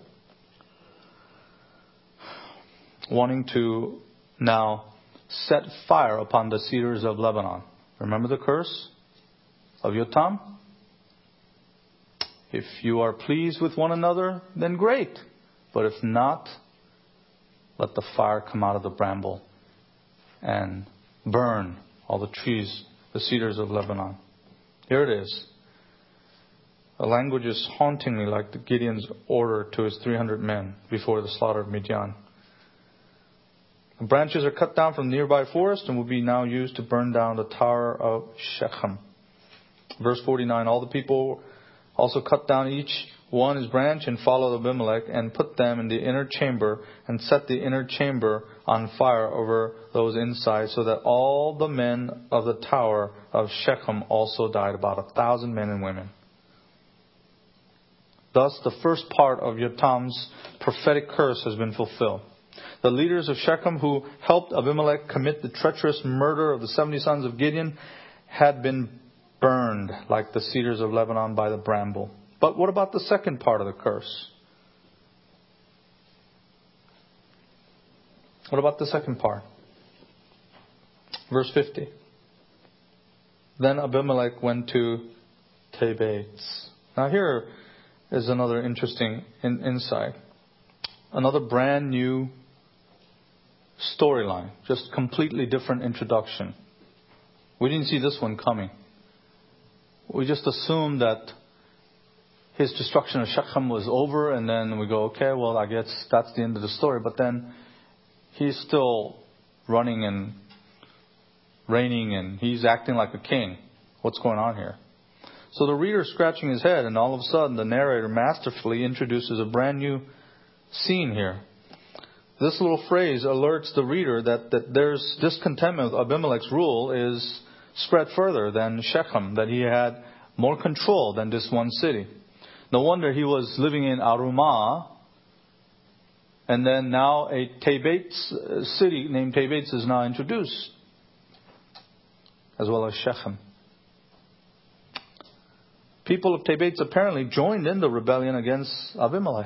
wanting to now set fire upon the cedars of Lebanon. Remember the curse of Yotam? If you are pleased with one another, then great. But if not, let the fire come out of the bramble and burn all the trees, the cedars of Lebanon. Here it is. The language is hauntingly like the Gideon's order to his 300 men before the slaughter of Midian. The branches are cut down from the nearby forest and will be now used to burn down the tower of Shechem. Verse 49, all the people also cut down each one his branch and followed Abimelech and put them in the inner chamber and set the inner chamber on fire over those inside, so that all the men of the tower of Shechem also died, about 1,000 men and women. Thus, the first part of Yotam's prophetic curse has been fulfilled. The leaders of Shechem who helped Abimelech commit the treacherous murder of the 70 sons of Gideon had been burned like the cedars of Lebanon by the bramble. But what about the second part of the curse? What about the second part? Verse 50. Then Abimelech went to Tebetz. Now here is another interesting insight. Another brand new storyline. Just completely different introduction. We didn't see this one coming. We just assumed that his destruction of Shechem was over, and then we go, okay, well, I guess that's the end of the story. But then he's still running and reigning, and he's acting like a king. What's going on here? So the reader's scratching his head, and all of a sudden the narrator masterfully introduces a brand new scene here. This little phrase alerts the reader that there's discontentment with Abimelech's rule is spread further than Shechem, that he had more control than this one city. No wonder he was living in Arumah, and then now a Tebetz city named Tebetz is now introduced, as well as Shechem. People of Tebetz apparently joined in the rebellion against Abimelech.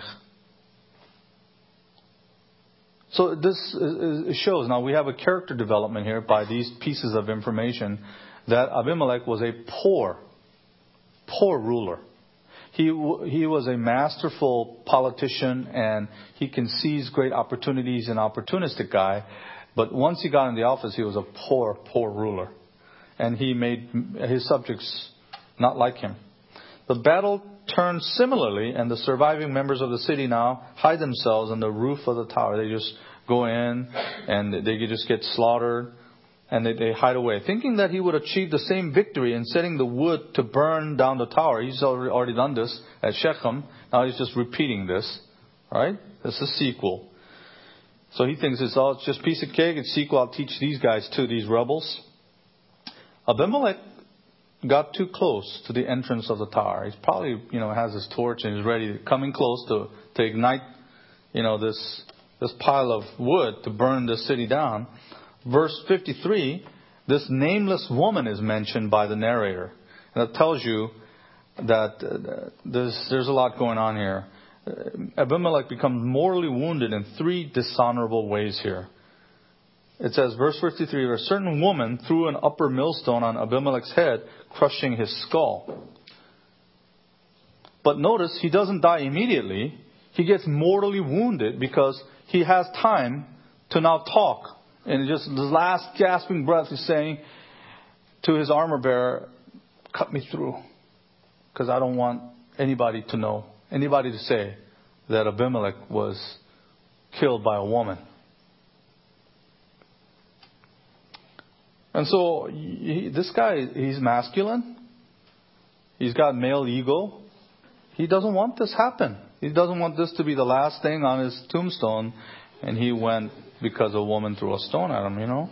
So this shows, now we have a character development here by these pieces of information, that Abimelech was a poor ruler. He was a masterful politician, and he can seize great opportunities, an opportunistic guy. But once he got in the office, he was a poor ruler. And he made his subjects not like him. The battle turned similarly, and the surviving members of the city now hide themselves on the roof of the tower. They just go in, and they just get slaughtered, and they hide away, thinking that he would achieve the same victory in setting the wood to burn down the tower. He's already done this at Shechem. Now he's just repeating this. All right? This is a sequel. So he thinks it's just piece of cake. It's sequel. I'll teach these guys too, these rebels. Abimelech got too close to the entrance of the tower. He's probably, has his torch and is ready, coming close to ignite, this pile of wood to burn the city down. Verse 53, this nameless woman is mentioned by the narrator. And that tells you that there's a lot going on here. Abimelech becomes mortally wounded in 3 dishonorable ways here. It says, verse 53, a certain woman threw an upper millstone on Abimelech's head, crushing his skull. But notice, he doesn't die immediately. He gets mortally wounded because he has time to now talk. And just the last gasping breath is saying to his armor bearer, cut me through. Because I don't want anybody to know, anybody to say that Abimelech was killed by a woman. And so this guy, he's masculine. He's got male ego. He doesn't want this happen. He doesn't want this to be the last thing on his tombstone. And he went because a woman threw a stone at him, you know.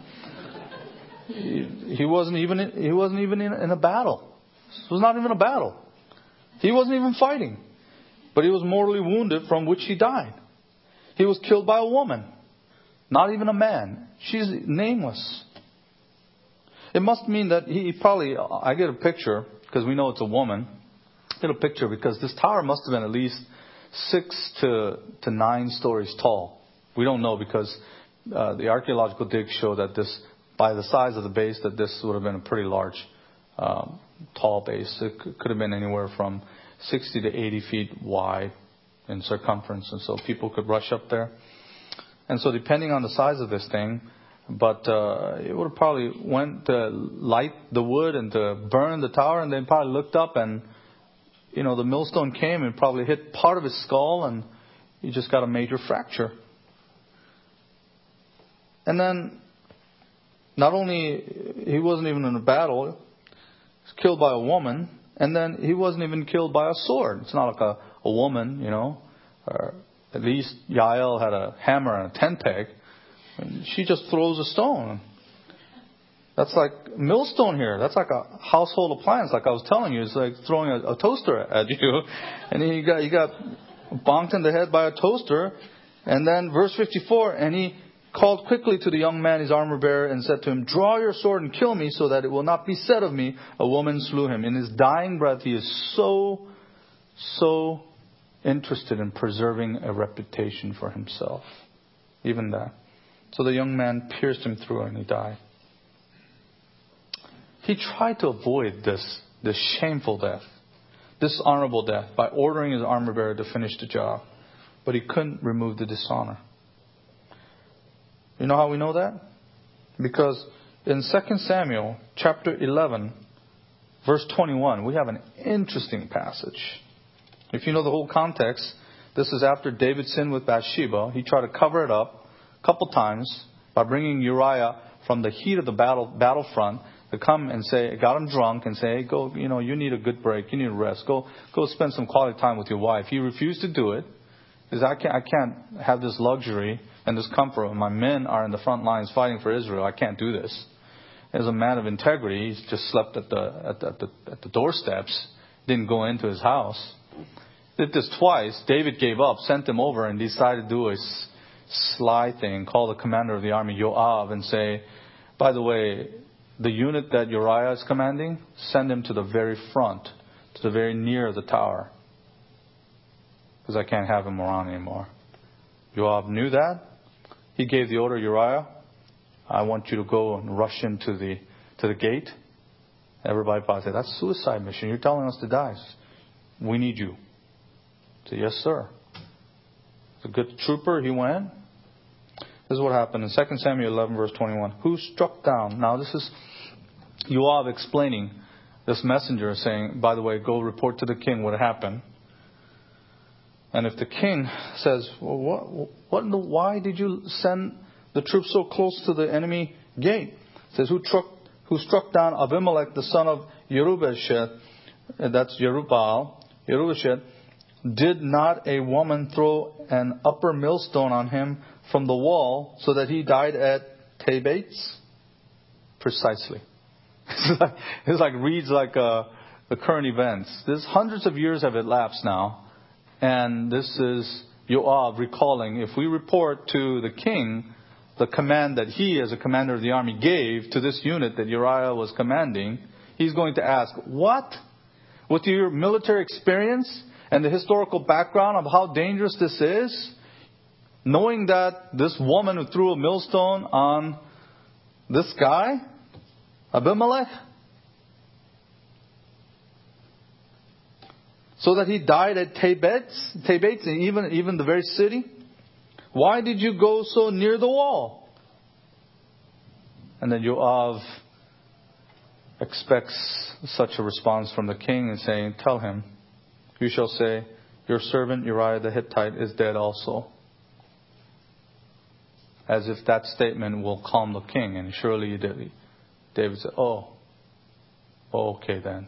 He wasn't even in a battle. This was not even a battle. He wasn't even fighting. But he was mortally wounded, from which he died. He was killed by a woman. Not even a man. She's nameless. It must mean that he probably, I get a picture, because we know it's a woman. I get a picture because this tower must have been at least 6 to 9 stories tall. We don't know because the archaeological digs show that this, by the size of the base, that this would have been a pretty large, tall base. It could have been anywhere from 60 to 80 feet wide in circumference. And so people could rush up there. And so depending on the size of this thing, but it would have probably went to light the wood and to burn the tower, and then probably looked up and, you know, the millstone came and probably hit part of his skull, and he just got a major fracture. And then, not only he wasn't even in a battle, he was killed by a woman, and then he wasn't even killed by a sword. It's not like a woman, you know. Or at least Yael had a hammer and a tent peg. And she just throws a stone. That's like millstone here. That's like a household appliance. Like I was telling you, it's like throwing a toaster at you. And then you got bonked in the head by a toaster. And then verse 54, and he called quickly to the young man, his armor bearer, and said to him, draw your sword and kill me, so that it will not be said of me, a woman slew him. In his dying breath, he is so interested in preserving a reputation for himself. Even that. So the young man pierced him through and he died. He tried to avoid this shameful death, dishonorable death, by ordering his armor bearer to finish the job. But he couldn't remove the dishonor. You know how we know that? Because in 2 Samuel chapter 11, verse 21, we have an interesting passage. If you know the whole context, this is after David sinned with Bathsheba. He tried to cover it up a couple times by bringing Uriah from the heat of the battlefront to come and say, got him drunk and say, hey, go, you know, you need a good break. You need a rest. Go spend some quality time with your wife. He refused to do it. Because I can't have this luxury and this comfort when my men are in the front lines fighting for Israel. I can't do this. As a man of integrity, he just slept at the doorsteps, didn't go into his house. Did this twice. David gave up, sent him over, and decided to do a sly thing, call the commander of the army, Yoav, and say, by the way, the unit that Uriah is commanding, send him to the very front, to the very near the tower. Because I can't have him around anymore. Yoav knew that. He gave the order, Uriah, I want you to go and rush into the gate. Everybody probably said, that's a suicide mission. You're telling us to die. We need you. I said, yes, sir. The good trooper, he went. This is what happened in 2 Samuel 11, verse 21. Who struck down? Now this is Yoav explaining this messenger, saying, by the way, go report to the king what happened. And if the king says, well, why did you send the troops so close to the enemy gate? It says, who struck down Abimelech, the son of Jerubbaal, that's Jerubbaal, did not a woman throw an upper millstone on him from the wall so that he died at Tabates? Precisely. It's like reads like the current events. There's hundreds of years have elapsed now. And this is Yoav recalling, if we report to the king the command that he, as a commander of the army, gave to this unit that Uriah was commanding, he's going to ask, what? With your military experience and the historical background of how dangerous this is, knowing that this woman who threw a millstone on this guy, Abimelech, so that he died at Thebes, and even the very city. Why did you go so near the wall? And then Yoav expects such a response from the king and saying, tell him, you shall say, your servant Uriah the Hittite is dead also. As if that statement will calm the king. And surely he did. David said, okay then.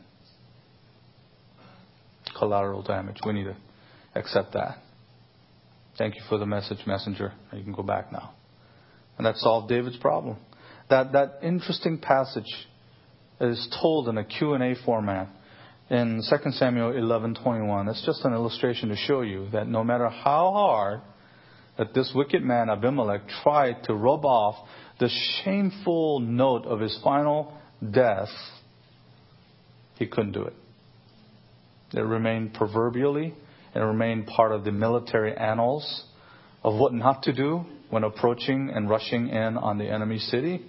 Collateral damage. We need to accept that. Thank you for the message, messenger. You can go back now. And that solved David's problem. That interesting passage is told in a Q&A format in 2 Samuel 11:21. It's just an illustration to show you that no matter how hard that this wicked man Abimelech tried to rub off the shameful note of his final death, he couldn't do it. It remained proverbially, it remained part of the military annals of what not to do when approaching and rushing in on the enemy city.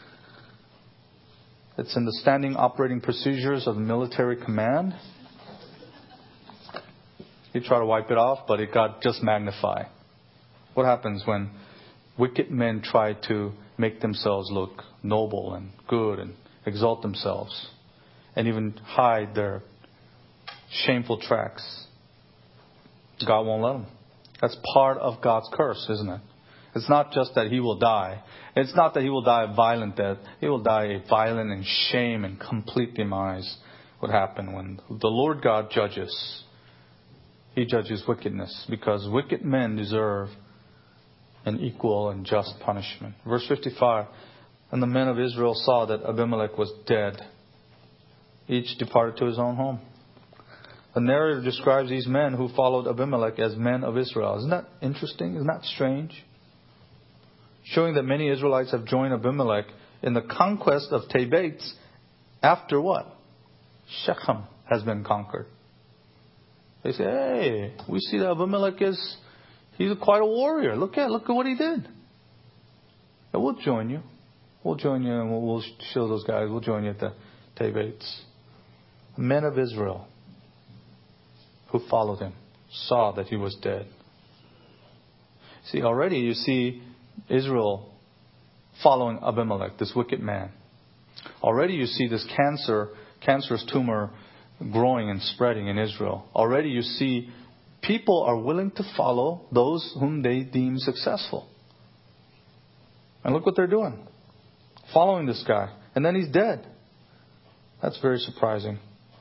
It's in the standing operating procedures of military command. He tried to wipe it off, but it got just magnified. What happens when wicked men try to make themselves look noble and good and exalt themselves and even hide their shameful tracks? God won't let them. That's part of God's curse, isn't it? It's not just that he will die. It's not that he will die a violent death. He will die a violent and shame and complete demise would happen when the Lord God judges. He judges wickedness because wicked men deserve an equal and just punishment. Verse 55, and the men of Israel saw that Abimelech was dead. Each departed to his own home. The narrative describes these men who followed Abimelech as men of Israel. Isn't that interesting? Isn't that strange? Showing that many Israelites have joined Abimelech in the conquest of Thebes after what? Shechem has been conquered. They say, hey, we see that Abimelech he's quite a warrior. Look at what he did. And we'll join you. We'll join you and we'll show those guys. We'll join you at the Thebes. Men of Israel who followed him saw that he was dead. See, already you see Israel following Abimelech, this wicked man. Already you see this cancerous tumor growing and spreading in Israel. Already you see people are willing to follow those whom they deem successful. And look what they're doing. Following this guy. And then he's dead. That's very surprising.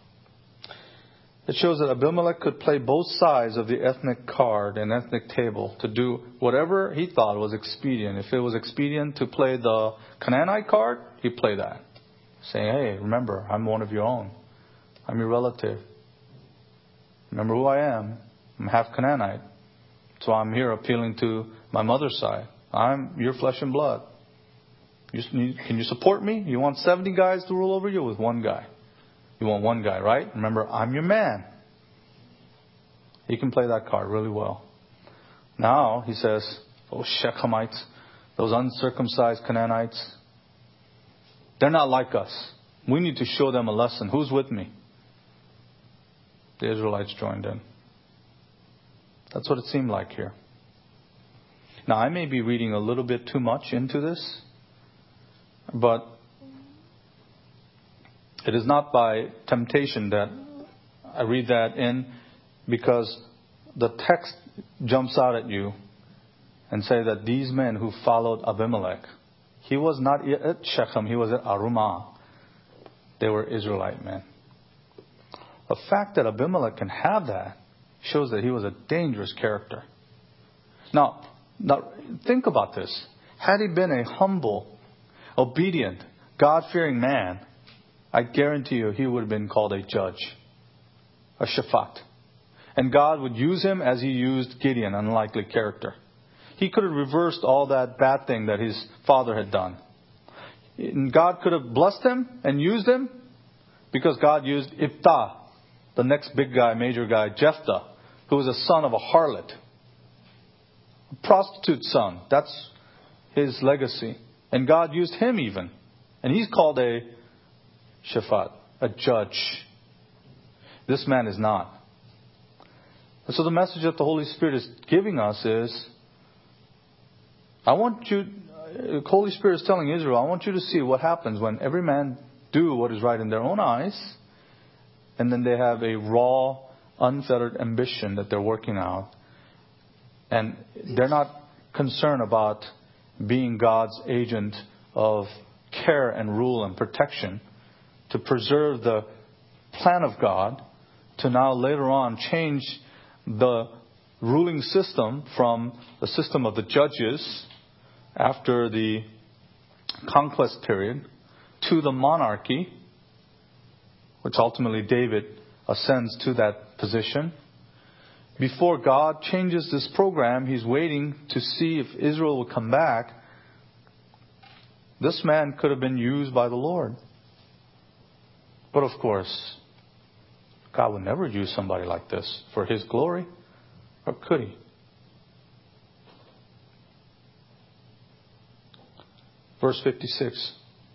It shows that Abimelech could play both sides of the ethnic card and ethnic table to do whatever he thought was expedient. If it was expedient to play the Canaanite card, he'd play that. Saying, hey, remember, I'm one of your own. I'm your relative. Remember who I am. I'm half Canaanite. So I'm here appealing to my mother's side. I'm your flesh and blood. Can you support me? You want 70 guys to rule over you with one guy? You want one guy, right? Remember, I'm your man. He can play that card really well. Now, he says, those Shechemites, those uncircumcised Canaanites, they're not like us. We need to show them a lesson. Who's with me? The Israelites joined in. That's what it seemed like here. Now, I may be reading a little bit too much into this, but it is not by temptation that I read that in, because the text jumps out at you and say that these men who followed Abimelech, he was not at Shechem, he was at Arumah. They were Israelite men. The fact that Abimelech can have that shows that he was a dangerous character. Now think about this. Had he been a humble, obedient, God-fearing man, I guarantee you he would have been called a judge, a shaphat. And God would use him as he used Gideon, an unlikely character. He could have reversed all that bad thing that his father had done. And God could have blessed him and used him because God used Iftah, the next big guy, major guy, Jephthah, who was a son of a harlot. A prostitute son. That's his legacy. And God used him even. And he's called a shafat, a judge. This man is not. And so the message that the Holy Spirit is giving us is, the Holy Spirit is telling Israel, I want you to see what happens when every man do what is right in their own eyes, and then they have a raw, unfettered ambition that they're working out. And they're not concerned about being God's agent of care and rule and protection to preserve the plan of God, to now later on change the ruling system from the system of the judges after the conquest period to the monarchy, which ultimately David ascends to that position. Before God changes this program, He's waiting to see if Israel will come back. This man could have been used by the Lord. But of course, God would never use somebody like this for His glory. Or could He? Verse 56.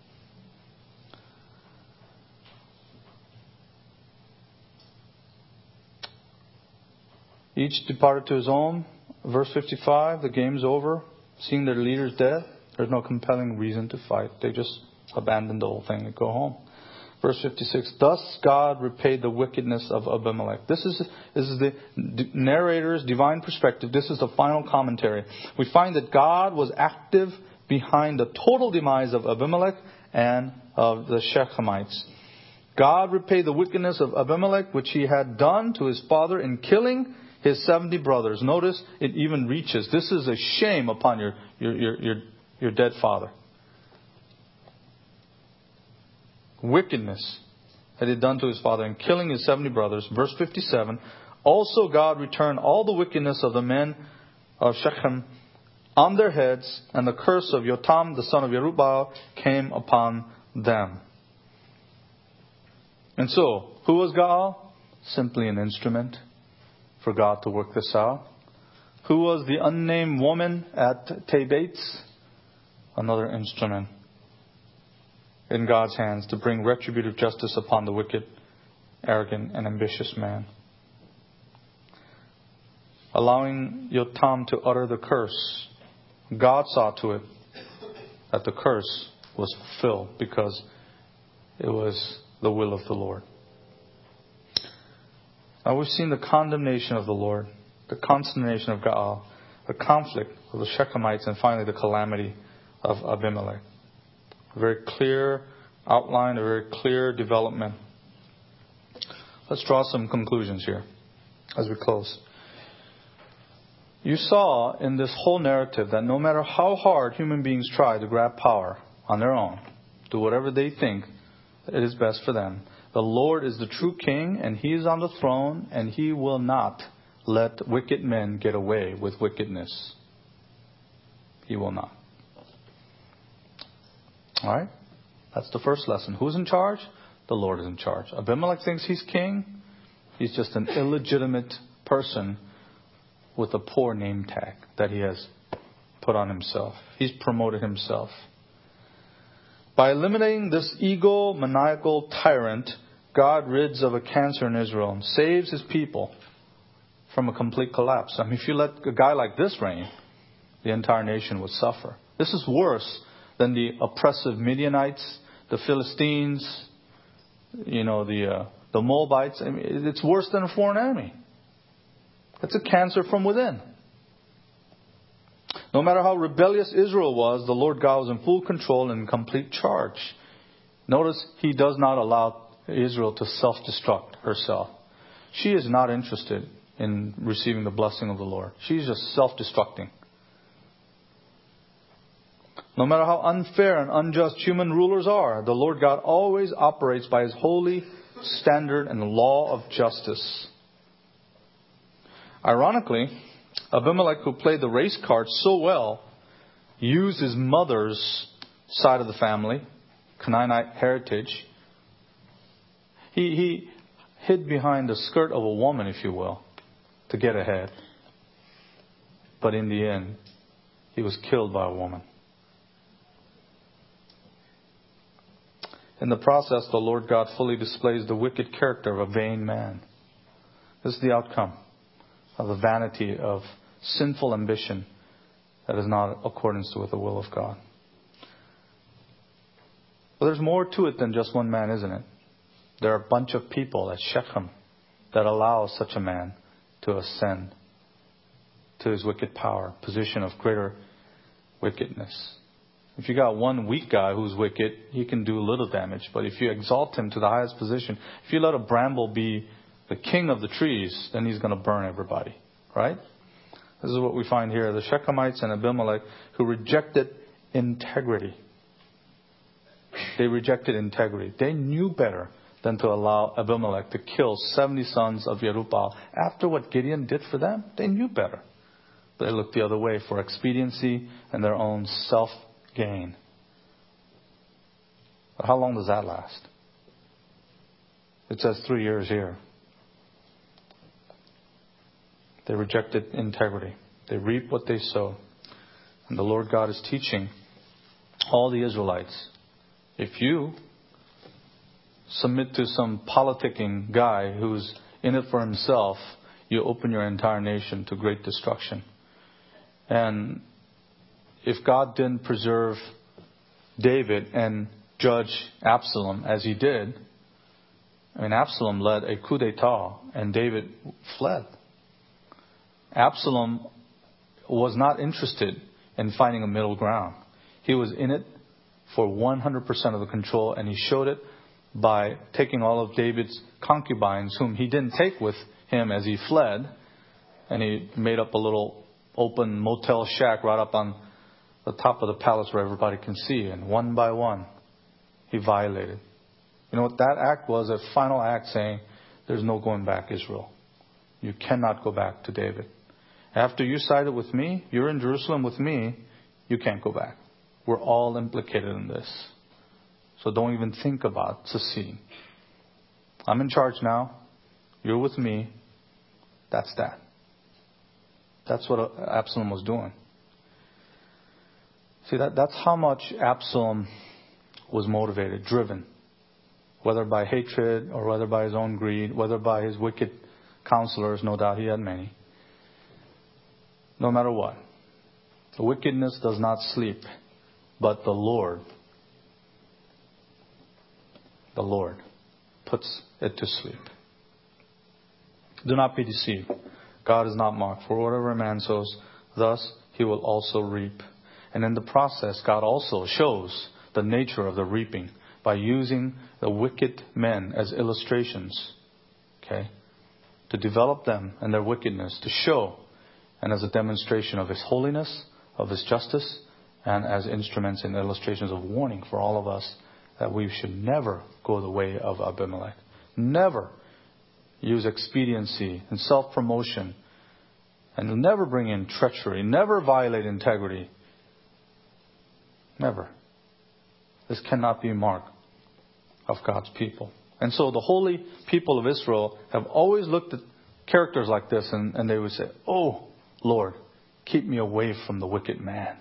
Each departed to his own. Verse 55, the game's over. Seeing their leader's dead, there's no compelling reason to fight. They just abandon the whole thing and go home. Verse 56, thus God repaid the wickedness of Abimelech. This is the narrator's divine perspective. This is the final commentary. We find that God was active behind the total demise of Abimelech and of the Shechemites. God repaid the wickedness of Abimelech, which he had done to his father in killing his 70 brothers. Notice it even reaches. This is a shame upon your dead father. Wickedness that he had done to his father in killing his 70 brothers. Verse 57. Also God returned all the wickedness of the men of Shechem on their heads, and the curse of Jotam, the son of Jerubbaal, came upon them. And so, who was Gaal? Simply an instrument for God to work this out. Who was the unnamed woman at Tebates? Another instrument in God's hands to bring retributive justice upon the wicked, arrogant, and ambitious man. Allowing Jotam to utter the curse, God saw to it that the curse was fulfilled because it was the will of the Lord. Now we've seen the condemnation of the Lord, the consternation of Gaal, the conflict of the Shechemites, and finally the calamity of Abimelech. A very clear outline, a very clear development. Let's draw some conclusions here as we close. You saw in this whole narrative that no matter how hard human beings try to grab power on their own, do whatever they think it is best for them, the Lord is the true king, and He is on the throne, and He will not let wicked men get away with wickedness. He will not. All right? That's the first lesson. Who's in charge? The Lord is in charge. Abimelech thinks he's king. He's just an illegitimate person with a poor name tag that he has put on himself. He's promoted himself. By eliminating this egomaniacal tyrant, God rids of a cancer in Israel and saves His people from a complete collapse. I mean, if you let a guy like this reign, the entire nation would suffer. This is worse than the oppressive Midianites, the Philistines, the Moabites. I mean, it's worse than a foreign army. It's a cancer from within. No matter how rebellious Israel was, the Lord God was in full control and in complete charge. Notice He does not allow Israel to self-destruct herself. She is not interested in receiving the blessing of the Lord. She's just self-destructing. No matter how unfair and unjust human rulers are, the Lord God always operates by His holy standard and law of justice. Ironically, Abimelech, who played the race card so well, used his mother's side of the family, Canaanite heritage. He hid behind the skirt of a woman, if you will, to get ahead. But in the end, he was killed by a woman. In the process, the Lord God fully displays the wicked character of a vain man. This is the outcome of the vanity of sinful ambition that is not in accordance with the will of God. But there's more to it than just one man, isn't it? There are a bunch of people at Shechem that allow such a man to ascend to his wicked power, position of greater wickedness. If you got one weak guy who's wicked, he can do little damage. But if you exalt him to the highest position, if you let a bramble be the king of the trees, then he's going to burn everybody. Right? This is what we find here. The Shechemites and Abimelech who rejected integrity. They rejected integrity. They knew better than to allow Abimelech to kill 70 sons of Jerubbaal. After what Gideon did for them, they knew better. They looked the other way for expediency and their own self-gain. But how long does that last? It says 3 years here. They rejected integrity. They reap what they sow. And the Lord God is teaching all the Israelites, if you submit to some politicking guy who's in it for himself, you open your entire nation to great destruction. And if God didn't preserve David and judge Absalom as he did, I mean, Absalom led a coup d'etat and David fled. Absalom was not interested in finding a middle ground. He was in it for 100% of the control, and he showed it by taking all of David's concubines, whom he didn't take with him as he fled, and he made up a little open motel shack right up on the top of the palace where everybody can see, and one by one, he violated. You know what that act was? A final act saying, there's no going back, Israel. You cannot go back to David. After you sided with me, you're in Jerusalem with me, you can't go back. We're all implicated in this. So don't even think about seceding. I'm in charge now. You're with me. That's that. That's what Absalom was doing. See, that's how much Absalom was motivated, driven. Whether by hatred or whether by his own greed, whether by his wicked counselors, no doubt he had many. No matter what. The wickedness does not sleep, but the Lord puts it to sleep. Do not be deceived. God is not mocked. For whatever a man sows, thus he will also reap. And in the process, God also shows the nature of the reaping by using the wicked men as illustrations. Okay? To develop them and their wickedness, to show, and as a demonstration of His holiness, of His justice, and as instruments and illustrations of warning for all of us that we should never go the way of Abimelech. Never use expediency and self-promotion, and never bring in treachery, never violate integrity. Never. This cannot be a mark of God's people. And so the holy people of Israel have always looked at characters like this and they would say, oh, Lord, keep me away from the wicked man.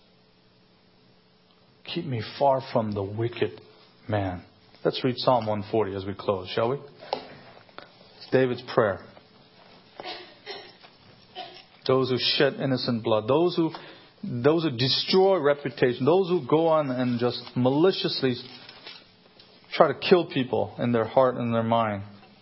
Keep me far from the wicked man. Let's read Psalm 140 as we close, shall we? It's David's prayer. Those who shed innocent blood, those who destroy reputation, those who go on and just maliciously try to kill people in their heart and their mind.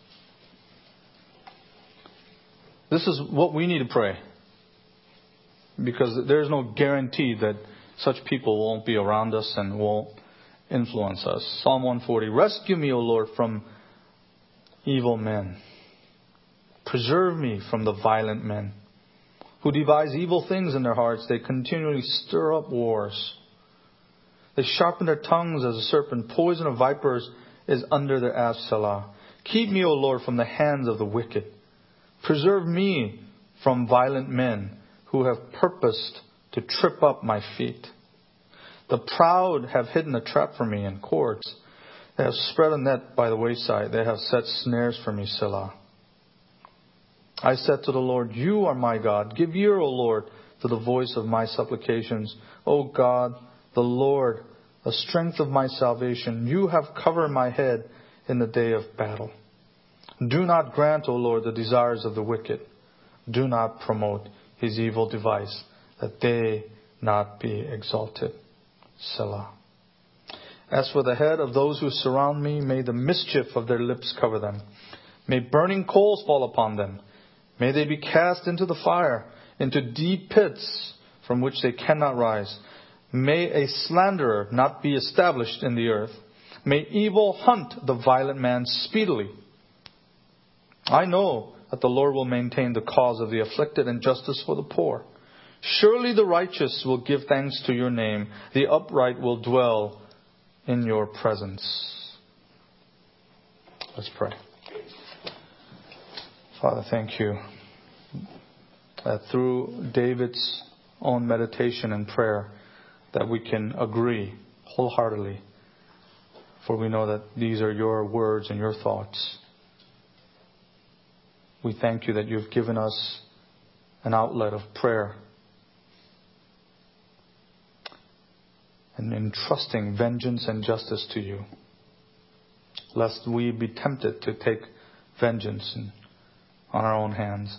This is what we need to pray. Because there's no guarantee that such people won't be around us and won't influence us. Psalm 140, rescue me, O Lord, from evil men. Preserve me from the violent men who devise evil things in their hearts. They continually stir up wars. They sharpen their tongues as a serpent. Poison of vipers is under their asps. Selah. Keep me, O Lord, from the hands of the wicked. Preserve me from violent men who have purposed to trip up my feet. The proud have hidden a trap for me in cords. They have spread a net by the wayside. They have set snares for me, Selah. I said to the Lord, You are my God. Give ear, O Lord, to the voice of my supplications. O God, the Lord, the strength of my salvation, You have covered my head in the day of battle. Do not grant, O Lord, the desires of the wicked. Do not promote his evil device, that they not be exalted. Selah. As for the head of those who surround me, may the mischief of their lips cover them. May burning coals fall upon them. May they be cast into the fire, into deep pits from which they cannot rise. May a slanderer not be established in the earth. May evil hunt the violent man speedily. I know that the Lord will maintain the cause of the afflicted and justice for the poor. Surely the righteous will give thanks to Your name. The upright will dwell in Your presence. Let's pray. Father, thank You that through David's own meditation and prayer that we can agree wholeheartedly, for we know that these are Your words and Your thoughts. We thank You that You've given us an outlet of prayer and entrusting vengeance and justice to You, lest we be tempted to take vengeance on our own hands.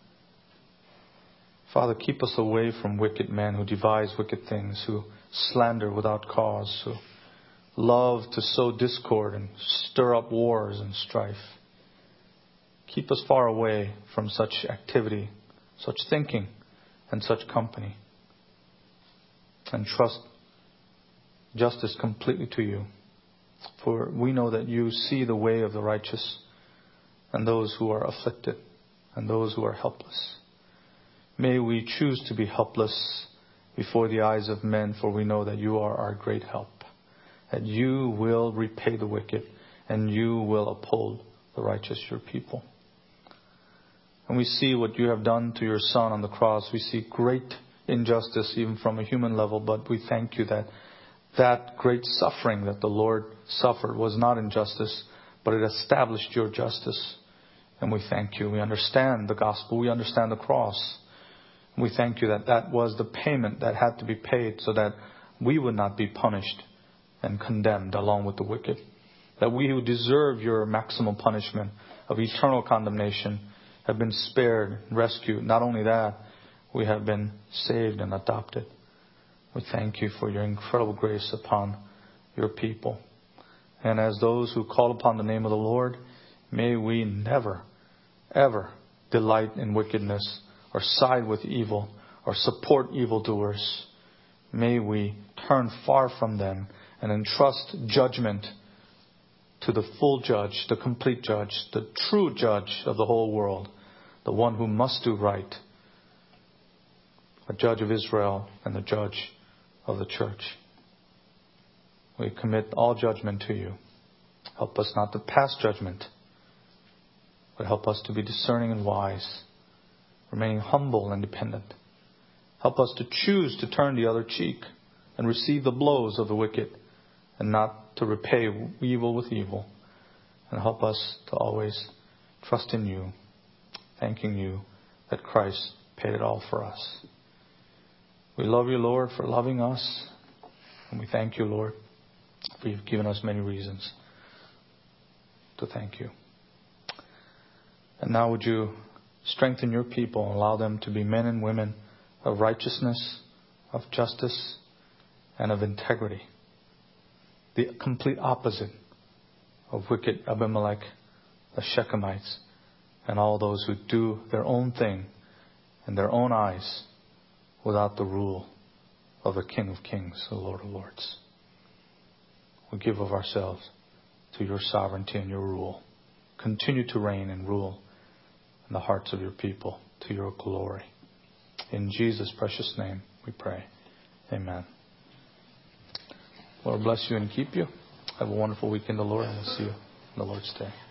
Father, keep us away from wicked men who devise wicked things, who slander without cause, who love to sow discord and stir up wars and strife. Keep us far away from such activity, such thinking, and such company. And trust justice completely to You. For we know that You see the way of the righteous and those who are afflicted and those who are helpless. May we choose to be helpless before the eyes of men, for we know that You are our great help. That You will repay the wicked and You will uphold the righteous, Your people. And we see what You have done to Your Son on the cross. We see great injustice even from a human level, but we thank You that that great suffering that the Lord suffered was not injustice, but it established Your justice. And we thank You. We understand the gospel. We understand the cross. We thank You that that was the payment that had to be paid so that we would not be punished and condemned along with the wicked. That we who deserve Your maximum punishment of eternal condemnation have been spared, rescued. Not only that, we have been saved and adopted. We thank You for Your incredible grace upon Your people. And as those who call upon the name of the Lord, may we never, ever delight in wickedness or side with evil or support evildoers. May we turn far from them and entrust judgment to the full judge, the complete judge, the true judge of the whole world, the one who must do right, a judge of Israel and the judge of the church. We commit all judgment to You. Help us not to pass judgment, but help us to be discerning and wise, remaining humble and dependent. Help us to choose to turn the other cheek and receive the blows of the wicked and not to repay evil with evil. And help us to always trust in You, thanking You that Christ paid it all for us. We love You, Lord, for loving us. And we thank You, Lord, for You've given us many reasons to thank You. And now would You strengthen Your people and allow them to be men and women of righteousness, of justice, and of integrity. The complete opposite of wicked Abimelech, the Shechemites, and all those who do their own thing in their own eyes without the rule of the King of Kings, the Lord of Lords. We give of ourselves to Your sovereignty and Your rule. Continue to reign and rule in the hearts of Your people to Your glory. In Jesus' precious name we pray. Amen. Lord bless you and keep you. Have a wonderful weekend, the Lord, and we'll see you on the Lord's Day.